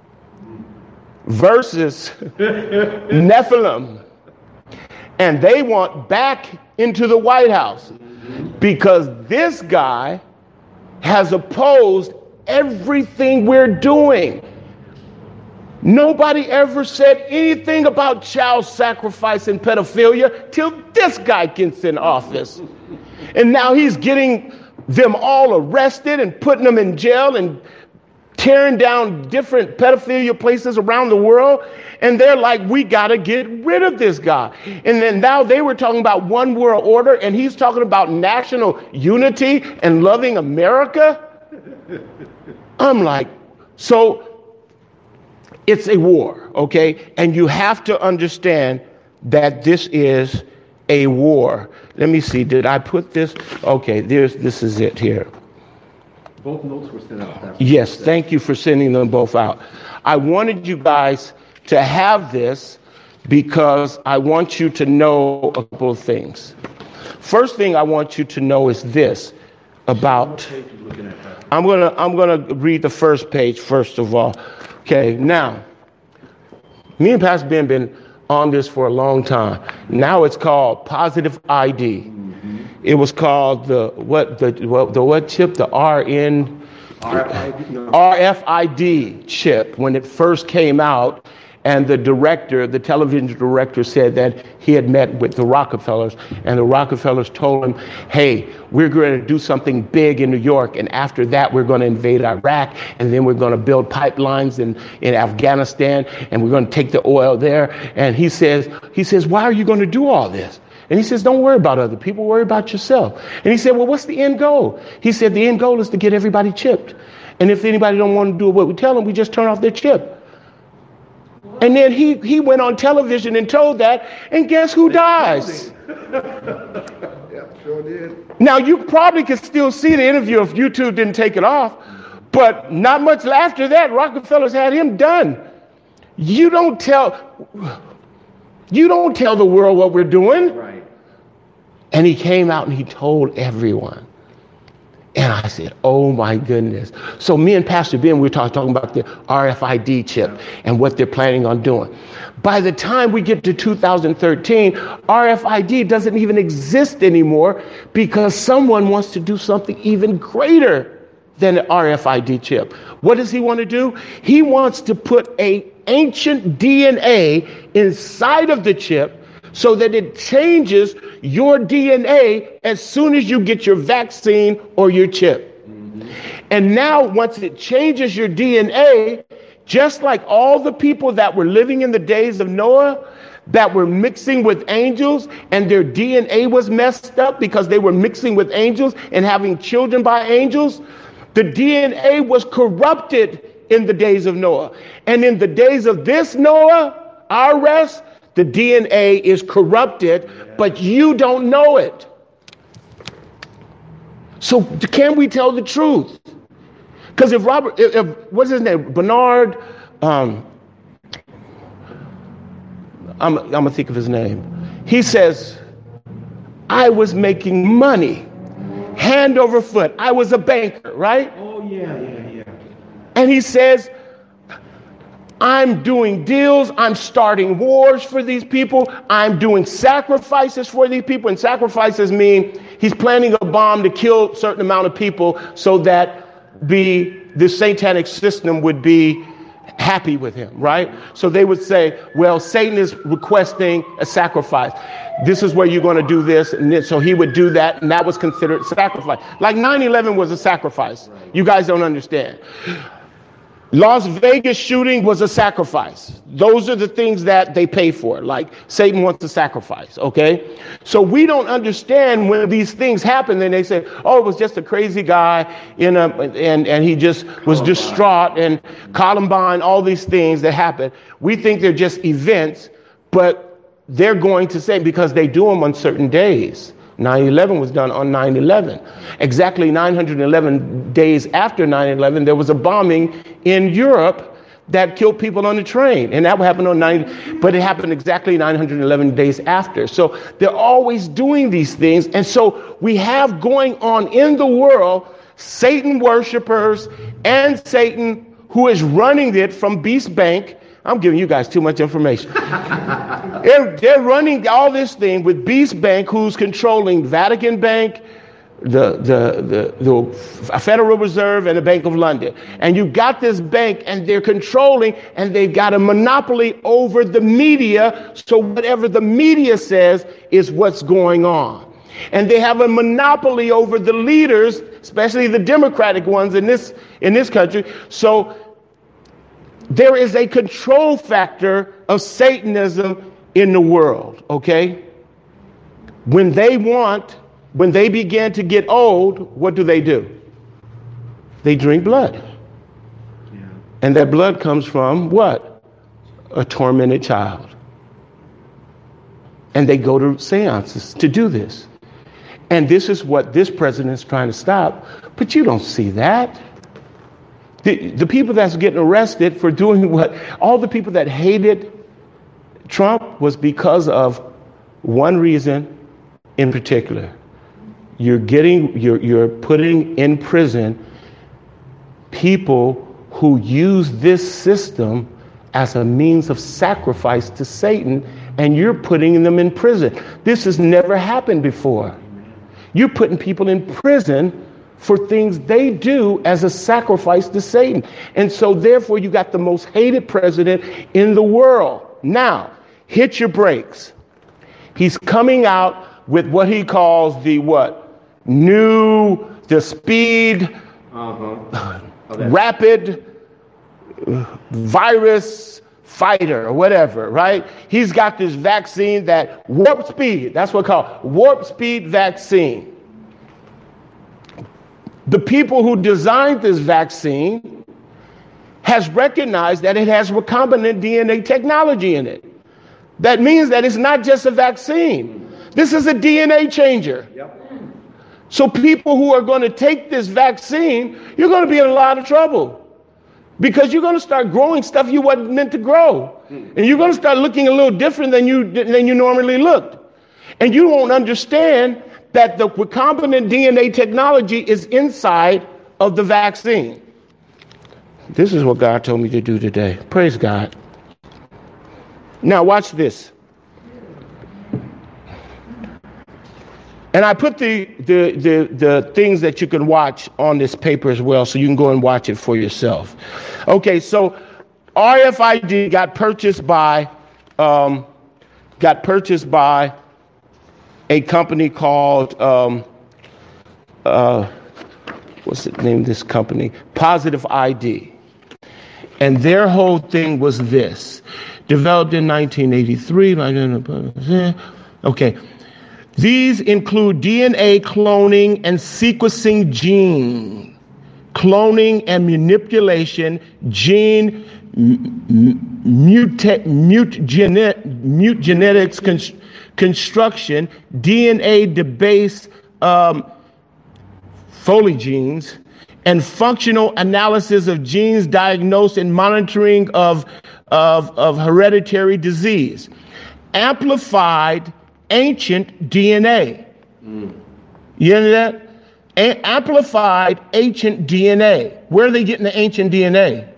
versus Nephilim. And they want back into the White House because this guy has opposed everything we're doing. Nobody ever said anything about child sacrifice and pedophilia till this guy gets in office. And now he's getting them all arrested and putting them in jail and tearing down different pedophilia places around the world. And they're like, we got to get rid of this guy. And then now they were talking about one world order, and he's talking about national unity and loving America. I'm like, so it's a war, okay? And you have to understand that this is a war. Let me see, did I put this? Okay, this is it here. Both notes were sent out. Yes, thank you for sending them both out. I wanted you guys to have this because I want you to know a couple of things. First thing I want you to know is this about, I'm gonna read the first page first of all. Okay, now, me and Pastor Ben been on this for a long time. Now it's called Positive ID. Mm-hmm. It was called the what chip? The RFID chip when it first came out. And the television director said that he had met with the Rockefellers, and the Rockefellers told him, hey, we're going to do something big in New York, and after that we're going to invade Iraq, and then we're going to build pipelines in Afghanistan, and we're going to take the oil there. And he says, why are you going to do all this? And he says, don't worry about other people, worry about yourself. And he said, well, what's the end goal? He said, the end goal is to get everybody chipped. And if anybody don't want to do what we tell them, we just turn off their chip. And then he went on television and told that, and guess who dies? Yeah, sure did. Now, you probably could still see the interview if YouTube didn't take it off, but not much after that, Rockefellers had him done. You don't tell the world what we're doing. Right. And he came out and he told everyone. And I said, oh, my goodness. So me and Pastor Ben, we were talking about the RFID chip and what they're planning on doing. By the time we get to 2013, RFID doesn't even exist anymore because someone wants to do something even greater than an RFID chip. What does he want to do? He wants to put an ancient DNA inside of the chip so that it changes your DNA as soon as you get your vaccine or your chip. Mm-hmm. And now once it changes your DNA, just like all the people that were living in the days of Noah that were mixing with angels and their DNA was messed up because they were mixing with angels and having children by angels, the DNA was corrupted in the days of Noah. And in the days of this Noah, our rest, the DNA is corrupted, but you don't know it. So can we tell the truth? Because if what's his name? Bernard, I'm gonna think of his name. He says, I was making money, hand over foot. I was a banker, right? Oh, yeah. And he says, I'm doing deals. I'm starting wars for these people. I'm doing sacrifices for these people. And sacrifices mean he's planning a bomb to kill a certain amount of people so that the satanic system would be happy with him, right? So they would say, well, Satan is requesting a sacrifice. This is where you're going to do this. And then, so he would do that. And that was considered sacrifice. Like 9/11 was a sacrifice. You guys don't understand. Las Vegas shooting was a sacrifice. Those are the things that they pay for. Like Satan wants a sacrifice. Okay. So we don't understand when these things happen. Then they say, oh, it was just a crazy guy and he just was distraught, and Columbine, all these things that happen. We think they're just events, but they're going to say, because they do them on certain days. 9/11 was done on 9/11. Exactly 911 days after 9/11, there was a bombing in Europe that killed people on the train. And that happened on but it happened exactly 911 days after. So they're always doing these things. And so we have going on in the world Satan worshipers and Satan who is running it from Beast Bank. I'm giving you guys too much information. They're running all this thing with Beast Bank, who's controlling Vatican Bank, the Federal Reserve, and the Bank of London. And you've got this bank, and they're controlling, and they've got a monopoly over the media. So whatever the media says is what's going on. And they have a monopoly over the leaders, especially the Democratic ones in this country. So there is a control factor of Satanism in the world, okay? When they begin to get old, what do? They drink blood. Yeah. And that blood comes from what? A tormented child. And they go to seances to do this. And this is what this president is trying to stop. But you don't see that. The people that's getting arrested for doing all the people that hated Trump was because of one reason in particular. You're putting in prison people who use this system as a means of sacrifice to Satan, and you're putting them in prison. This has never happened before. You're putting people in prison for things they do as a sacrifice to Satan. And so therefore you got the most hated president in the world. Now, hit your brakes. He's coming out with what he calls the speed, rapid virus fighter or whatever, right? He's got this vaccine that warp speed, that's what it's called, warp speed vaccine. The people who designed this vaccine has recognized that it has recombinant DNA technology in it. That means that it's not just a vaccine. This is a DNA changer. Yep. So people who are going to take this vaccine, you're going to be in a lot of trouble because you're going to start growing stuff you wasn't meant to grow. And you're going to start looking a little different than you normally looked. And you won't understand that the recombinant DNA technology is inside of the vaccine. This is what God told me to do today. Praise God. Now watch this. And I put the things that you can watch on this paper as well, so you can go and watch it for yourself. Okay, so RFID got purchased by a company called what's the name of this company? Positive ID. And their whole thing was this. Developed in 1983. Okay. These include DNA cloning and sequencing gene cloning and manipulation, gene genetics construction, DNA debase Foley genes, and functional analysis of genes, diagnosis and monitoring of hereditary disease. Amplified ancient DNA. You know that? Amplified ancient DNA. Where are they getting the ancient DNA?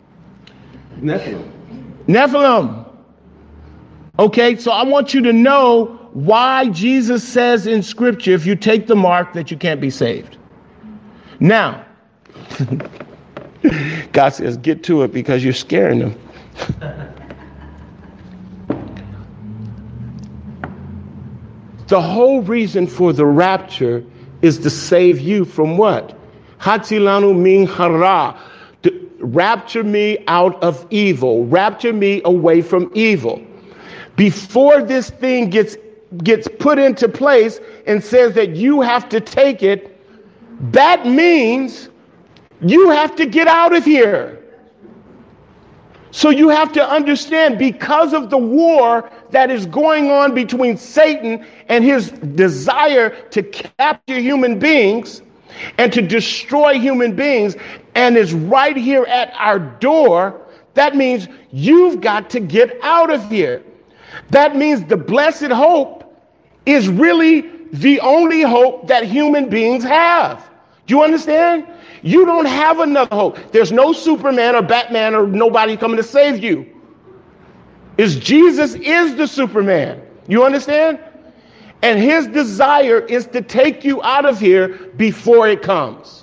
Nephilim. Okay, so I want you to know why Jesus says in Scripture, if you take the mark, that you can't be saved. Now, God says, get to it because you're scaring them. The whole reason for the rapture is to save you from what? Hatzilanu min hara. Rapture me out of evil. Rapture me away from evil. Before this thing gets put into place and says that you have to take it, that means you have to get out of here. So you have to understand, because of the war that is going on between Satan and his desire to capture human beings and to destroy human beings, and is right here at our door, that means you've got to get out of here. That means the blessed hope is really the only hope that human beings have. Do you understand? You don't have another hope. There's no Superman or Batman or nobody coming to save you. Jesus is the Superman. You understand? And his desire is to take you out of here before it comes.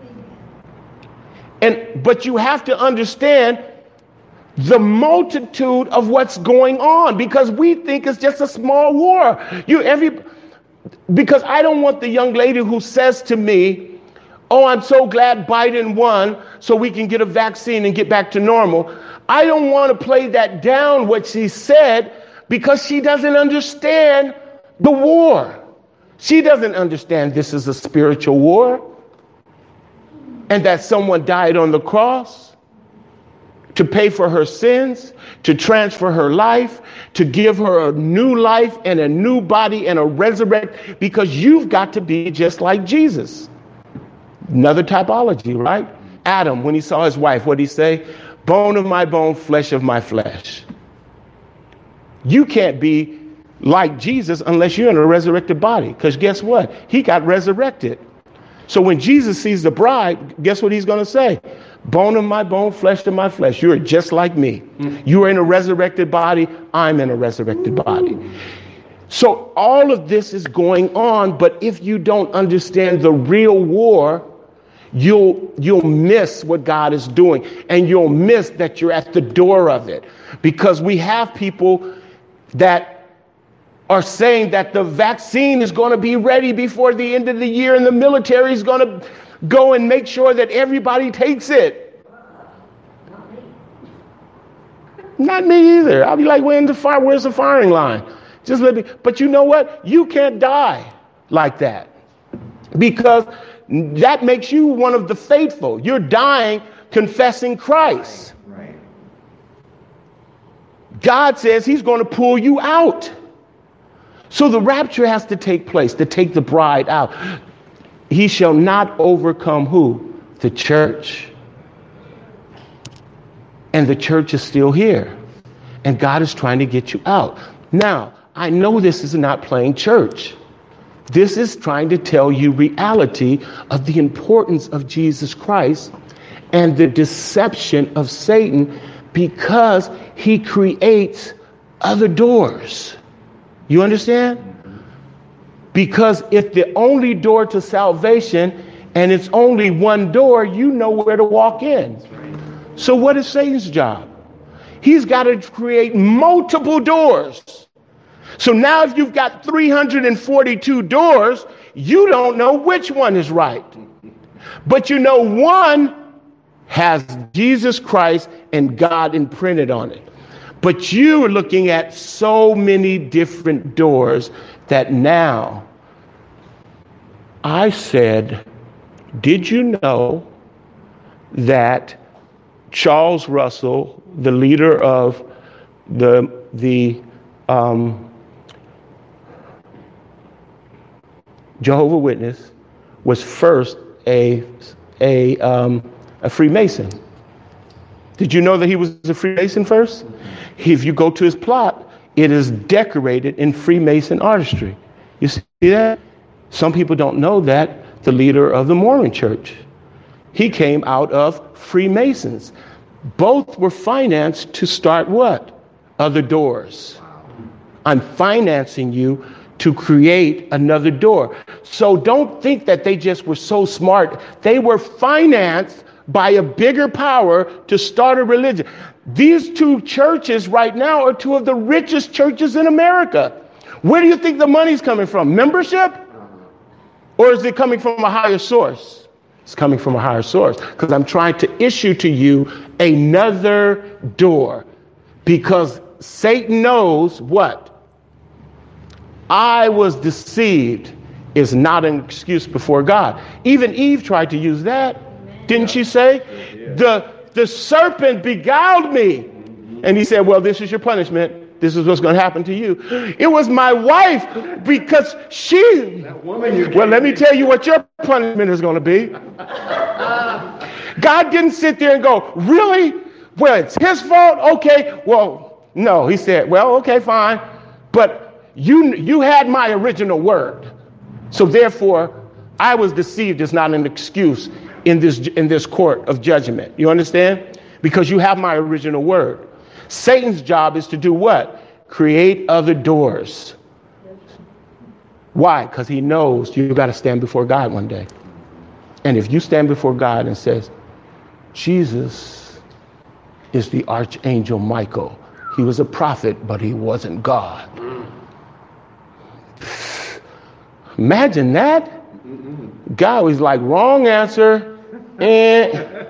But you have to understand the multitude of what's going on, because we think it's just a small war. Because I don't want the young lady who says to me, oh, I'm so glad Biden won so we can get a vaccine and get back to normal. I don't want to play that down, what she said, because she doesn't understand the war. She doesn't understand this is a spiritual war and that someone died on the cross to pay for her sins, to transfer her life, to give her a new life and a new body and a resurrect, because you've got to be just like Jesus. Another typology, right? Adam, when he saw his wife, what did he say? Bone of my bone, flesh of my flesh. You can't be like Jesus unless you're in a resurrected body, because guess what? He got resurrected. So when Jesus sees the bride, guess what he's going to say? Bone of my bone, flesh of my flesh. You're just like me. You are in a resurrected body. I'm in a resurrected body. So all of this is going on, but if you don't understand the real war, you'll miss what God is doing, and you'll miss that you're at the door of it, because we have people that are saying that the vaccine is going to be ready before the end of the year and the military is going to go and make sure that everybody takes it. Not me either. I'll be like, where's the firing line? Just let me. But you know what? You can't die like that, because that makes you one of the faithful. You're dying confessing Christ. Right. God says he's going to pull you out. So the rapture has to take place, to take the bride out. He shall not overcome who? The church. And the church is still here. And God is trying to get you out. Now, I know this is not playing church. This is trying to tell you reality of the importance of Jesus Christ and the deception of Satan, because he creates other doors. You understand? Because if the only door to salvation and it's only one door, you know where to walk in. So what is Satan's job? He's got to create multiple doors. So now if you've got 342 doors, you don't know which one is right. But you know one has Jesus Christ and God imprinted on it. But you are looking at so many different doors that now I said, did you know that Charles Russell, the leader of the Jehovah's Witness, was first a Freemason. Did you know that he was a Freemason first? If you go to his plot, it is decorated in Freemason artistry. You see that? Some people don't know that the leader of the Mormon Church, he came out of Freemasons. Both were financed to start what? Other doors. I'm financing you to create another door. So don't think that they just were so smart. They were financed by a bigger power to start a religion. These two churches right now are two of the richest churches in America. Where do you think the money's coming from? Membership? Or is it coming from a higher source? It's coming from a higher source, because I'm trying to issue to you another door, because Satan knows what? I was deceived is not an excuse before God. Even Eve tried to use that. Didn't she say? The serpent beguiled me. And he said, well, this is your punishment. This is what's going to happen to you. It was my wife, because well, let me tell you what your punishment is going to be. God didn't sit there and go, really? Well, it's his fault? Okay, well, no. He said, well, okay, fine. But you had my original word. So therefore, I was deceived is not an excuse in this court of judgment. You understand? Because you have my original word. Satan's job is to do what? Create other doors. Why? Because he knows you got to stand before God one day. And if you stand before God and says, Jesus is the archangel Michael. He was a prophet, but he wasn't God. Imagine that. God was like, wrong answer. And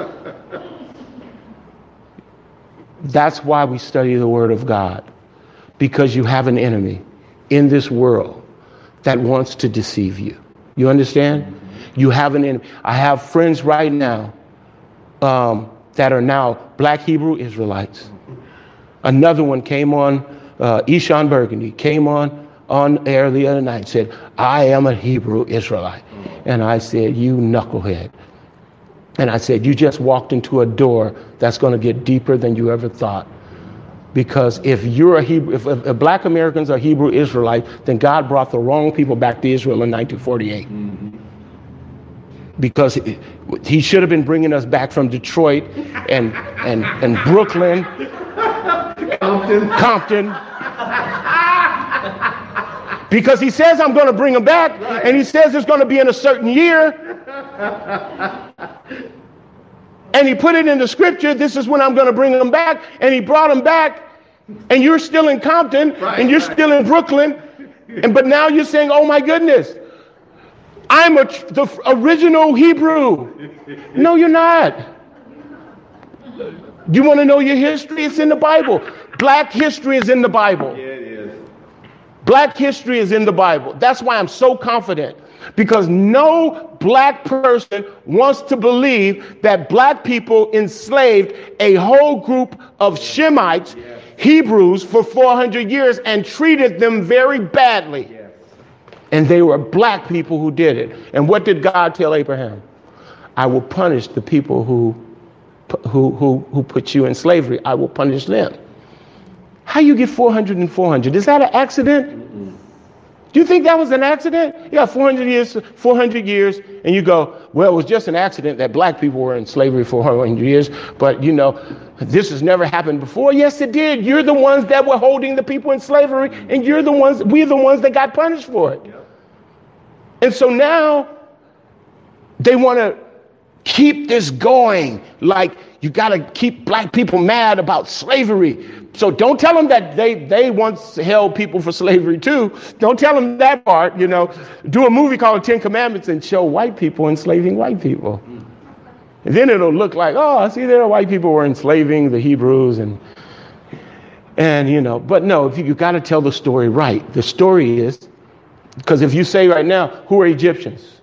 that's why we study the Word of God. Because you have an enemy in this world that wants to deceive you. You understand? You have an enemy. I have friends right now that are now Black Hebrew Israelites. Another one came on, Eshawn Burgundy, came on air the other night and said, I am a Hebrew Israelite. And I said, you knucklehead. And I said, you just walked into a door that's going to get deeper than you ever thought. Because if Black Americans are Hebrew Israelite, then God brought the wrong people back to Israel in 1948. Because he should have been bringing us back from Detroit and Brooklyn, Compton. Because he says I'm going to bring them back, right. And he says it's going to be in a certain year. And he put it in the scripture, this is when I'm going to bring them back. And he brought them back, and you're still in Compton, right, and you're still in Brooklyn. But now you're saying, oh my goodness, I'm the original Hebrew. No, you're not. You want to know your history? It's in the Bible. Black history is in the Bible. Yeah, it is. Black history is in the Bible. That's why I'm so confident. Because no black person wants to believe that black people enslaved a whole group of Shemites, yes, Hebrews, for 400 years and treated them very badly. Yes. And they were black people who did it. And what did God tell Abraham? I will punish the people who put you in slavery. I will punish them. How you get 400 and 400? Is that an accident? Mm-mm. Do you think that was an accident? You got 400 years, and you go, well, it was just an accident that black people were in slavery for 400 years, but, you know, this has never happened before. Yes, it did. You're the ones that were holding the people in slavery, and we're the ones that got punished for it. Yep. And so now they want to keep this going, like you got to keep black people mad about slavery. So don't tell them that they once held people for slavery too. Don't tell them that part, you know. Do a movie called 10 Commandments and show white people enslaving white people. And then it'll look like, oh, see, there are white people who were enslaving the Hebrews and you know. But no, if you got to tell the story right. The story is, because if you say right now, who are Egyptians?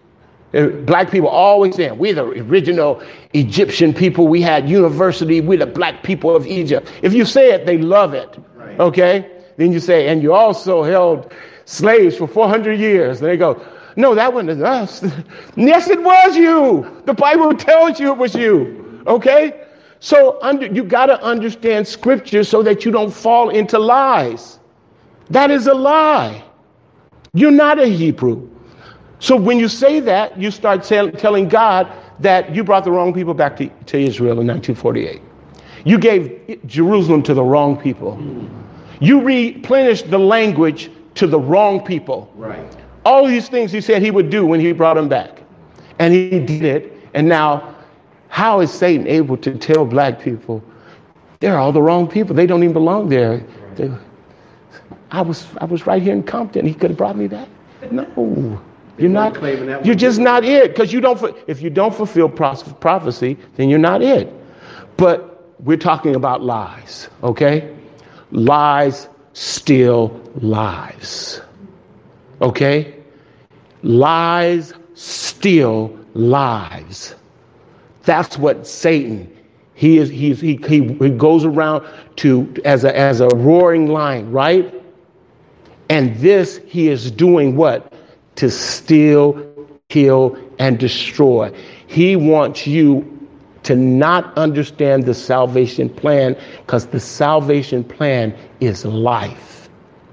Black people always saying, we're the original Egyptian people. We had university. We're the black people of Egypt. If you say it, they love it. Right. Okay? Then you say, and you also held slaves for 400 years. And they go, no, that wasn't us. Yes, it was you. The Bible tells you it was you. Okay? So you got to understand scripture so that you don't fall into lies. That is a lie. You're not a Hebrew. So when you say that, you start telling God that you brought the wrong people back to Israel in 1948. You gave Jerusalem to the wrong people. You replenished the language to the wrong people. Right. All these things he said he would do when he brought them back. And he did it. And now, how is Satan able to tell black people, they're all the wrong people. They don't even belong there. Right. I was right here in Compton. He could have brought me back. No. You're not. You're just not it, because if you don't fulfill prophecy, then you're not it. But we're talking about lies, okay? Lies steal lives, okay? Lies steal lives. That's what Satan. He goes around as a roaring lion, right? And this he is doing what? To steal, kill, and destroy. He wants you to not understand the salvation plan, because the salvation plan is life.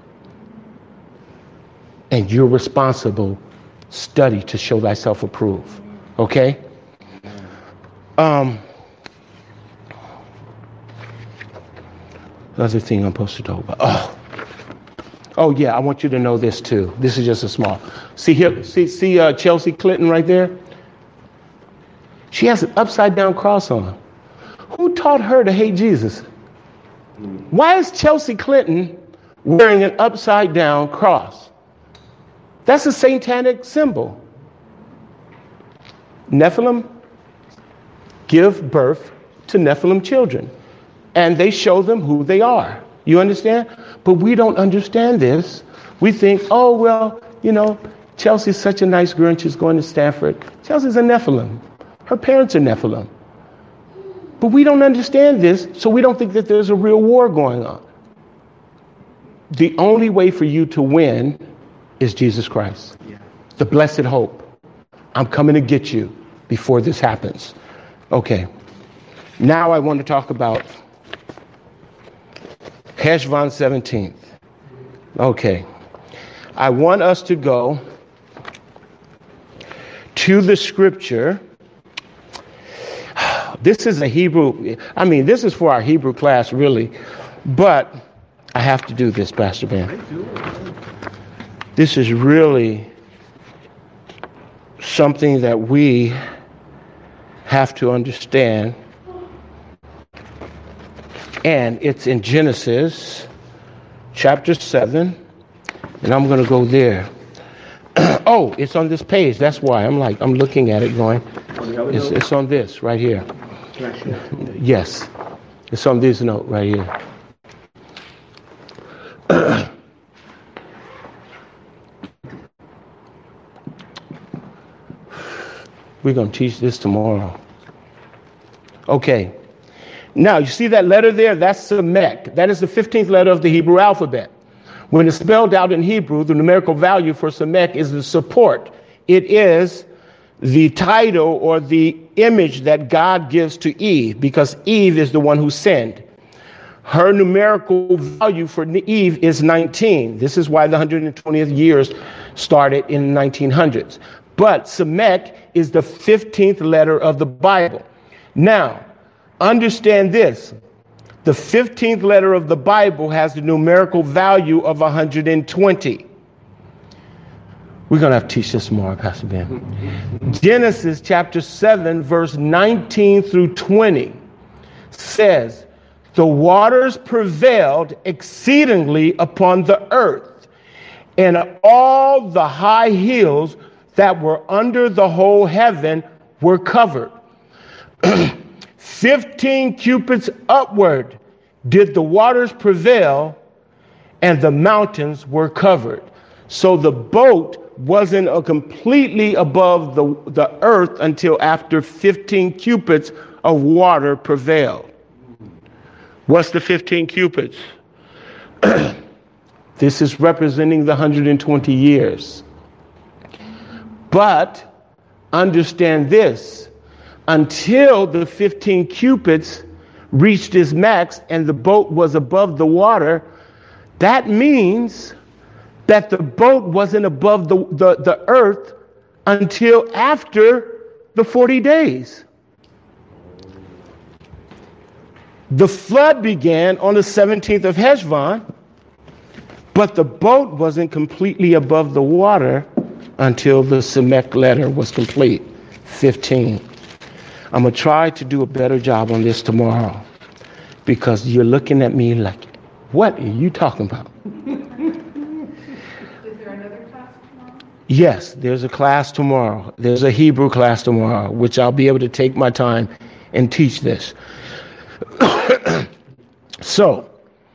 And you're responsible. Study to show thyself approved. Okay? Another thing I'm supposed to talk about. Oh yeah, I want you to know this too. This is just a small. See here, see Chelsea Clinton right there? She has an upside down cross on. Who taught her to hate Jesus? Why is Chelsea Clinton wearing an upside down cross? That's a satanic symbol. Nephilim give birth to Nephilim children, and they show them who they are. You understand? But we don't understand this. We think, oh, well, Chelsea's such a nice girl and she's going to Stanford. Chelsea's a Nephilim. Her parents are Nephilim. But we don't understand this, so we don't think that there's a real war going on. The only way for you to win is Jesus Christ. Yeah. The blessed hope. I'm coming to get you before this happens. Okay. Now I want to talk about Heshvan 17th. Okay. I want us to go to the scripture. This is a Hebrew, this is for our Hebrew class, really. But I have to do this, Pastor Ben. This is really something that we have to understand. And it's in Genesis chapter 7. And I'm going to go there. Oh, it's on this page. That's why I'm looking at it going, it's on this right here. Yes. It's on this note right here. We're going to teach this tomorrow. Okay. Now, you see that letter there? That's Samek. That is the 15th letter of the Hebrew alphabet. When it's spelled out in Hebrew, the numerical value for Samek is the support. It is the title or the image that God gives to Eve, because Eve is the one who sinned. Her numerical value for Eve is 19. This is why the 120th years started in the 1900s. But Samek is the 15th letter of the Bible. Now, understand this. The 15th letter of the Bible has the numerical value of 120. We're going to have to teach this tomorrow, Pastor Ben. Genesis chapter 7, verse 19 through 20 says, the waters prevailed exceedingly upon the earth, and all the high hills that were under the whole heaven were covered. 15 cubits upward did the waters prevail, and the mountains were covered. So the boat wasn't completely above the earth until after 15 cubits of water prevailed. What's the 15 cubits? This is representing the 120 years. But understand this, until the 15 cubits reached its max and the boat was above the water, that means that the boat wasn't above the earth until after the 40 days. The flood began on the 17th of Heshvan, but the boat wasn't completely above the water until the Semek letter was complete, 15. I'm going to try to do a better job on this tomorrow, because you're looking at me like, what are you talking about? Is there another class tomorrow? Yes, there's a class tomorrow. There's a Hebrew class tomorrow, which I'll be able to take my time and teach this. So,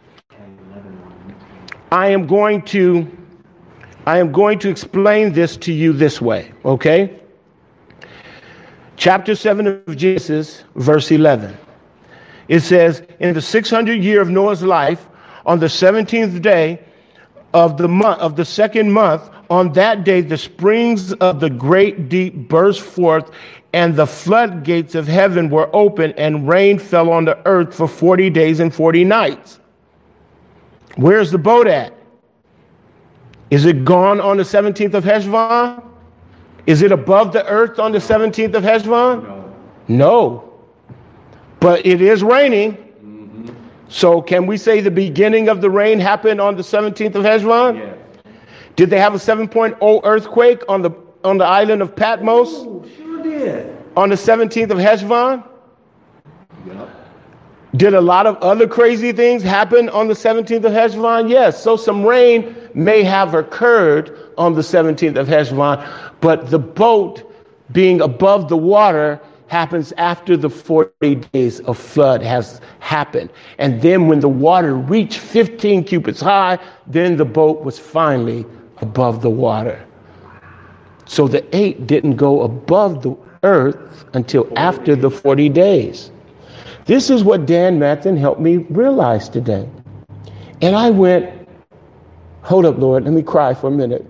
I am going to explain this to you this way, okay? Chapter 7 of Genesis, verse 11. It says, in the 600th year of Noah's life, on the 17th day of the second month, on that day the springs of the great deep burst forth, and the floodgates of heaven were opened, and rain fell on the earth for 40 days and 40 nights. Where's the boat at? Is it gone on the 17th of Heshvan? Is it above the earth on the 17th of Heshvan? No. But it is raining. Mm-hmm. So can we say the beginning of the rain happened on the 17th of Heshvan? Yes. Did they have a 7.0 earthquake on the island of Patmos? Oh, sure did. On the 17th of Heshvan? Yep. Did a lot of other crazy things happen on the 17th of Heshvan? Yes. So some rain may have occurred on the 17th of Heshvan, but the boat being above the water happens after the 40 days of flood has happened. And then when the water reached 15 cubits high, then the boat was finally above the water. So the 8 didn't go above the earth until after the 40 days. This is what Dan Matson helped me realize today. And I went, hold up, Lord, let me cry for a minute.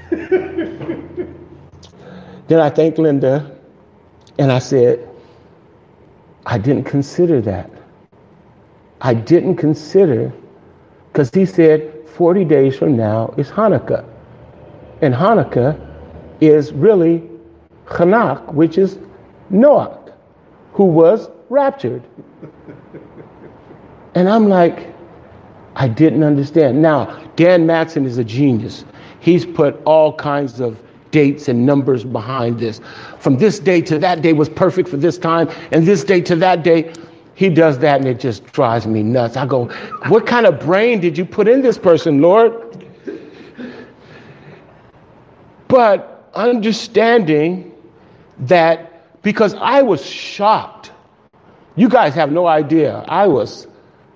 Then I thanked Linda, and I said, I didn't consider that. I didn't consider, because he said 40 days from now is Hanukkah. And Hanukkah is really Chanakh, which is Noah, who was raptured. And I'm like, I didn't understand. Now, Dan Matson is a genius. He's put all kinds of dates and numbers behind this. From this day to that day was perfect for this time, and this day to that day, he does that, and it just drives me nuts. I go, what kind of brain did you put in this person, Lord? But understanding that, because I was shocked. You guys have no idea. I was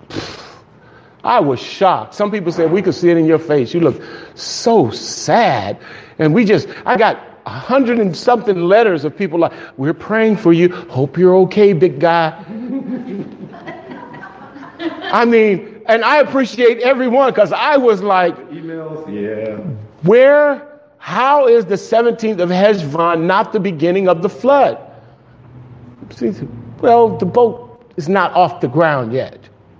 shocked. Some people said, we could see it in your face. You look so sad. And I got 100 and something letters of people like, we're praying for you. Hope you're okay, big guy. I mean, and I appreciate everyone, because I was like, Emails, yeah. How is the 17th of Heshvan not the beginning of the flood? See, well, the boat is not off the ground yet,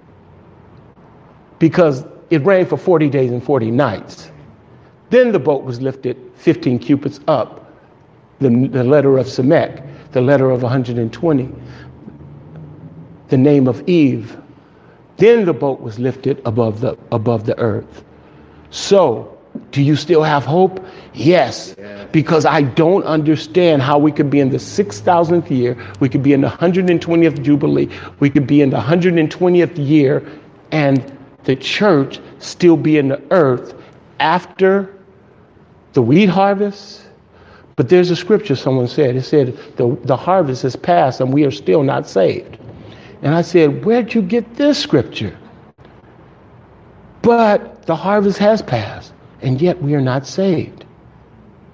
because it rained for 40 days and 40 nights. Then the boat was lifted 15 cubits up, the letter of Semek, the letter of 120, the name of Eve. Then the boat was lifted above the earth. So, do you still have hope? Yes, because I don't understand how we could be in the 6,000th year, we could be in the 120th Jubilee, we could be in the 120th year, and the church still be in the earth after the wheat harvest. But there's a scripture someone said. It said, the harvest has passed and we are still not saved. And I said, where'd you get this scripture? But the harvest has passed, and yet we are not saved.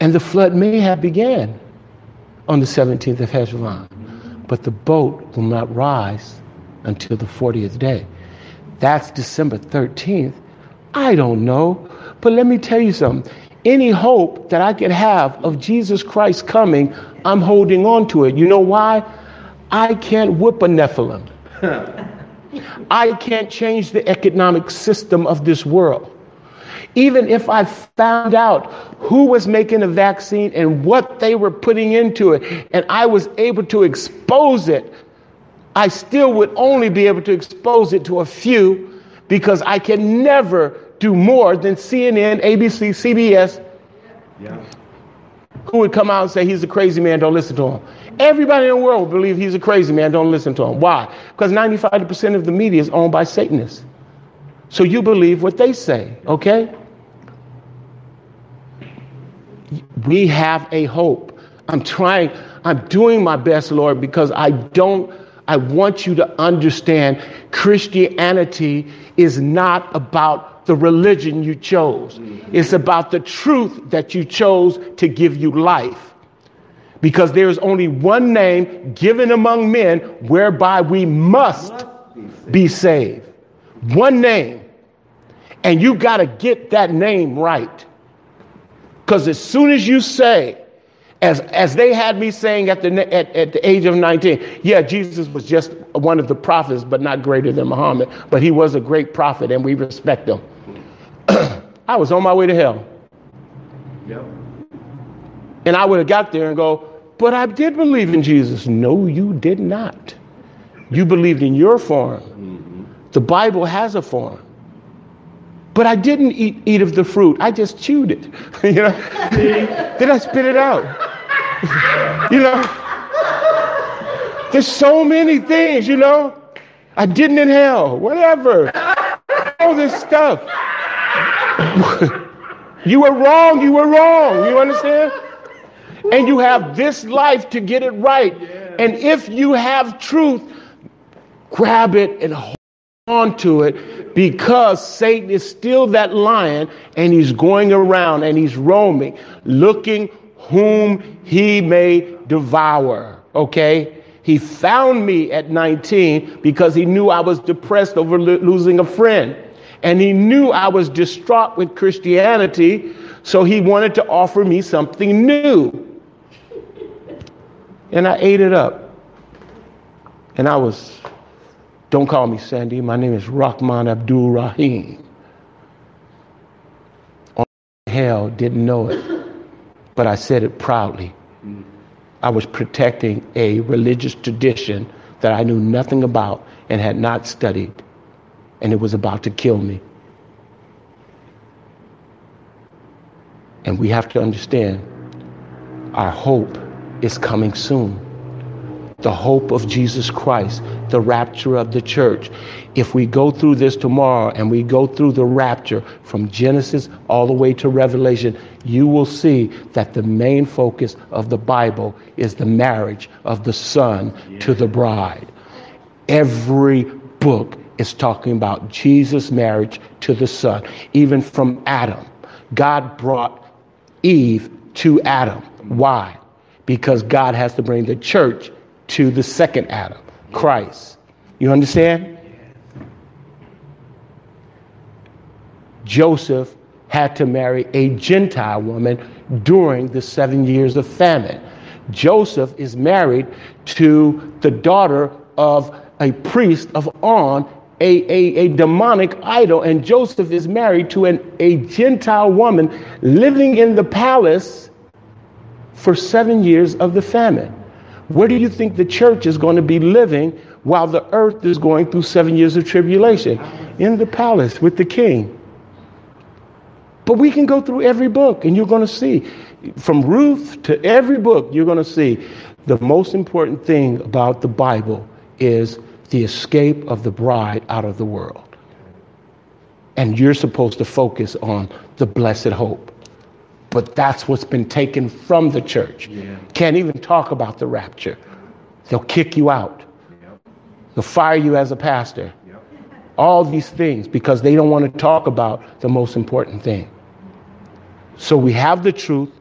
And the flood may have began on the 17th of Heshvan, but the boat will not rise until the 40th day. That's December 13th. I don't know, but let me tell you something. Any hope that I can have of Jesus Christ coming, I'm holding on to it. You know why? I can't whip a Nephilim. I can't change the economic system of this world. Even if I found out who was making a vaccine and what they were putting into it, and I was able to expose it, I still would only be able to expose it to a few, because I can never do more than CNN, ABC, CBS, who would come out and say he's a crazy man, don't listen to him. Everybody in the world would believe he's a crazy man, don't listen to him. Why? Because 95% of the media is owned by Satanists. So you believe what they say, okay? We have a hope. I'm doing my best, Lord, because I want you to understand Christianity is not about the religion you chose. It's about the truth that you chose to give you life. Because there is only one name given among men whereby we must be saved. One name. And you got to get that name right. Because as soon as you say, as they had me saying at the age of 19, yeah, Jesus was just one of the prophets, but not greater than Muhammad. But he was a great prophet, and we respect him. I was on my way to hell. Yep. And I would have got there and go, but I did believe in Jesus. No, you did not. You believed in your form. Mm-hmm. The Bible has a form. But I didn't eat of the fruit. I just chewed it. You know? Then I spit it out. You know? There's so many things, you know? I didn't inhale, whatever. All this stuff. You were wrong. You were wrong. You understand? And you have this life to get it right. And if you have truth, grab it and hold on to it, because Satan is still that lion, and he's going around and he's roaming, looking whom he may devour. Okay? He found me at 19 because he knew I was depressed over losing a friend. And he knew I was distraught with Christianity, so he wanted to offer me something new. And I ate it up. And I was, don't call me Sandy, my name is Rahman Abdul Rahim. On hell, didn't know it, but I said it proudly. I was protecting a religious tradition that I knew nothing about and had not studied, and it was about to kill me. And we have to understand, our hope is coming soon. The hope of Jesus Christ, the rapture of the church. If we go through this tomorrow and we go through the rapture from Genesis all the way to Revelation, you will see that the main focus of the Bible is the marriage of the son to the bride. Every book is talking about Jesus' marriage to the son. Even from Adam, God brought Eve to Adam. Why? Because God has to bring the church to the second Adam, Christ. You understand? Joseph had to marry a Gentile woman during the 7 years of famine. Joseph is married to the daughter of a priest of On, a demonic idol, and Joseph is married to a Gentile woman living in the palace for 7 years of the famine. Where do you think the church is going to be living while the earth is going through 7 years of tribulation? In the palace with the king. But we can go through every book, and you're going to see, from Ruth to every book, you're going to see the most important thing about the Bible is the escape of the bride out of the world. And you're supposed to focus on the blessed hope. But that's what's been taken from the church. Yeah. Can't even talk about the rapture. They'll kick you out. Yep. They'll fire you as a pastor. Yep. All these things because they don't want to talk about the most important thing. So we have the truth.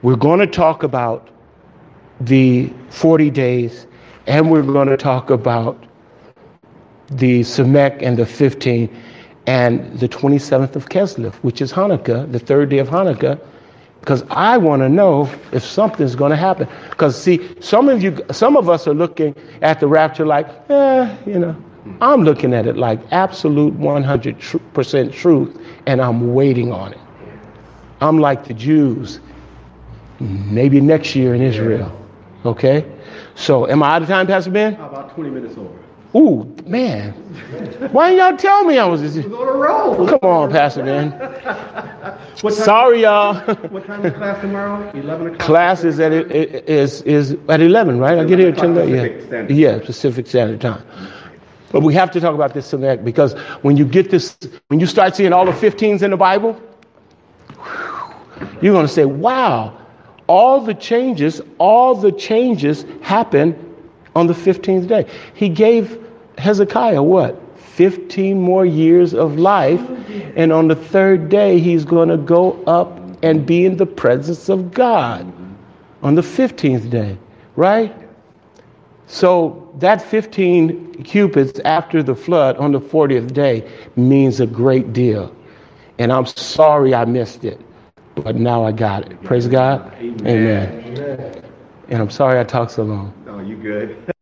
We're going to talk about the 40 days, and we're going to talk about the Samek and the 15 and the 27th of Kislev, which is Hanukkah, the third day of Hanukkah, because I want to know if something's going to happen. Because see, some of us are looking at the rapture like, I'm looking at it like absolute 100% truth, and I'm waiting on it. I'm like the Jews, maybe next year in Israel. Okay? So, am I out of time, Pastor Ben? How about 20 minutes over? Ooh, man. Why didn't y'all tell me I was just... We're on a roll. Come on, Pastor Ben. Sorry, y'all. What time is class tomorrow? 11 o'clock? Class is at 11, right? I get here at 10. Yeah, Pacific Standard Time. But we have to talk about this tonight, because when you start seeing all the 15s in the Bible, you're going to say, wow, all the changes happen on the 15th day. He gave Hezekiah what? 15 more years of life. And on the third day, he's going to go up and be in the presence of God on the 15th day, right? So that 15 cubits after the flood on the 40th day means a great deal. And I'm sorry I missed it, but now I got it. Praise God. Amen. And I'm sorry I talked so long. No, you good.